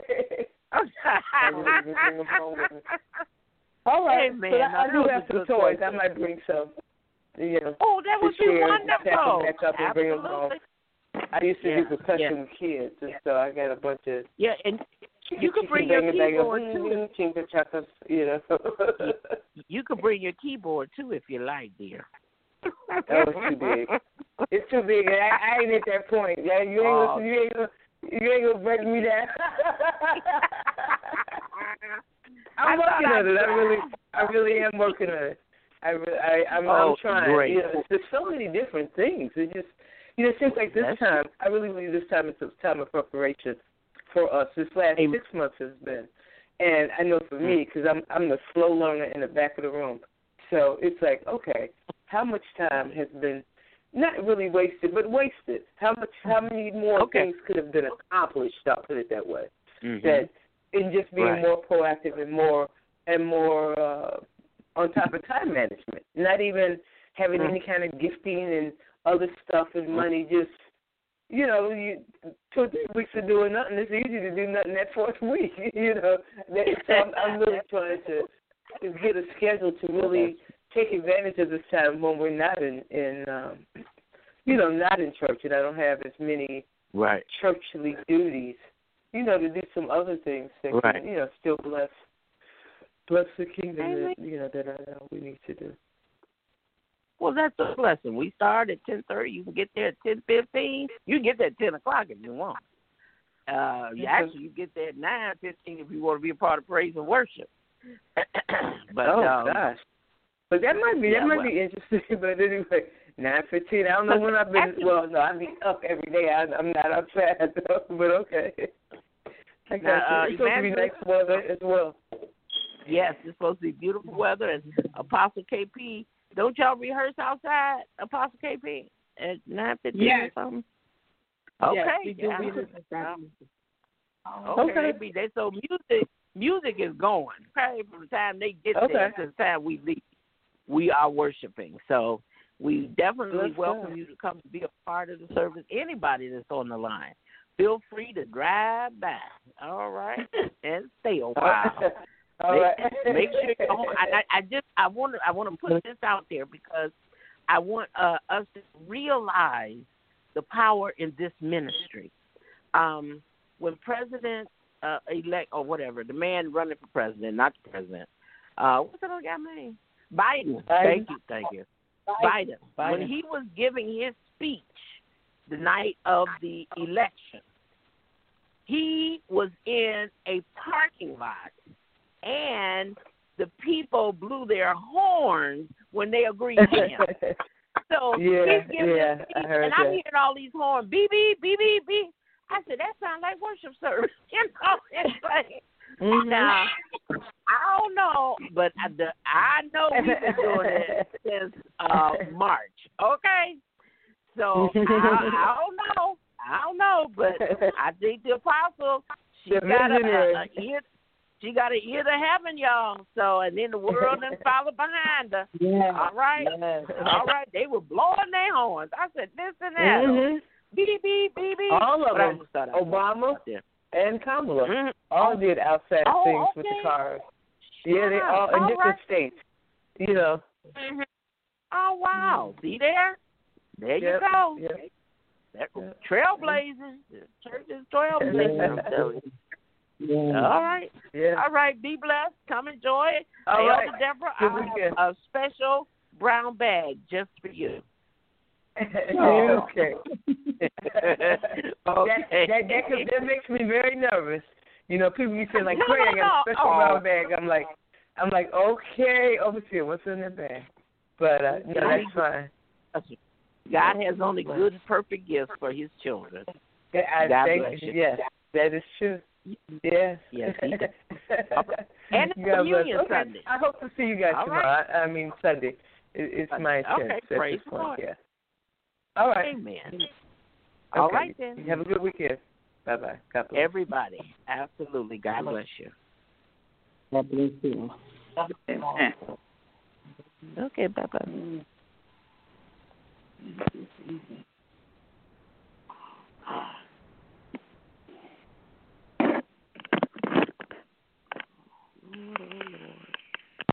All right. Amen. But I do have some toys. I might bring some. You know, oh, that would be wonderful. Back up and bring them home. I used to do percussion with kids, and so I got a bunch of. Yeah, and you can bring your keyboard too. You know. You can bring your keyboard too if you like, dear. Oh, it's too big. It's too big. I ain't at that point. Yeah, you ain't gonna break me down. I'm working on it. I really am working on it. I'm trying. Great. You know, there's so many different things. It just, it seems like this time. I really believe this time it's a time of preparation for us. This last 6 months has been, and I know for me because I'm the slow learner in the back of the room. So it's like, okay, how much time has been not really wasted, but wasted? How many more things could have been accomplished? I'll put it that way. Mm-hmm. That in just being more proactive and more on top of time management, not even having any kind of gifting and other stuff and money. Just you 2 or 3 weeks of doing nothing. It's easy to do nothing that fourth week. So I'm really trying to get a schedule to really take advantage of this time when we're not in not in church, and I don't have as many churchly duties, to do some other things that can, still bless the kingdom that we need to do. Well, that's a blessing. We start at 10:30. You can get there at 10:15. You can get there at 10 o'clock if you want. Actually, you get there at 9:15 if you want to be a part of praise and worship. But gosh. But that might be interesting. But anyway, 9:15. I don't know when I've been. Well, no, I've been up every day. I'm not outside though. But okay. It's supposed to be nice weather as well. Yes, it's supposed to be beautiful weather. And Apostle KP, don't y'all rehearse outside, Apostle KP, at 9:15 or something? Okay. Yes, we do rehearse Okay. So music is going. Okay, from the time they get there to the time we leave, we are worshiping. So we definitely welcome you to come to be a part of the service. Anybody that's on the line, feel free to drive by. All right, and stay a while. Make sure you're home. I want to put this out there because I want us to realize the power in this ministry. When President elect or whatever, the man running for president, not the president. What's that other guy's name? Biden. Thank you. Biden. When he was giving his speech the night of the election, he was in a parking lot, and the people blew their horns when they agreed with him. So he's giving his speech, and I'm hearing all these horns, beep, beep, beep, beep, beep. I said, that sounds like worship service. It's like, now, I don't know, but I know we've been doing it since March, okay? So, I don't know, but I think the apostle, she got an ear to heaven, y'all. So, and then the world done follow behind her. Yeah. All right? All right. They were blowing their horns. I said, this and that. Beep, beep, beep, beep. All of them. Obama and Kamala all did outside things with the cars. Yeah, they all in different states. Oh, wow. See there? There you go. Trailblazers. The church is trailblazers, I'm telling you. All right. Yeah. All right. Be blessed. Come enjoy it. All right. Deborah, I have a special brown bag just for you. Okay. That makes me very nervous. People be saying like, "Great, I got a special brown bag." I'm like, okay, overseer, what's in the bag? But no, that's fine. God has only good, perfect gifts for His children. Yes, that is true. Yes. Yes. And it's Communion Sunday. I hope to see you guys tomorrow. Right. I mean Sunday. It's my intent. Okay, praise the Lord. Yeah. All right. Amen. Okay. All right then. You have a good weekend. Bye-bye. God bless. Everybody, absolutely. God bless you. God bless you. Amen. Okay, bye-bye.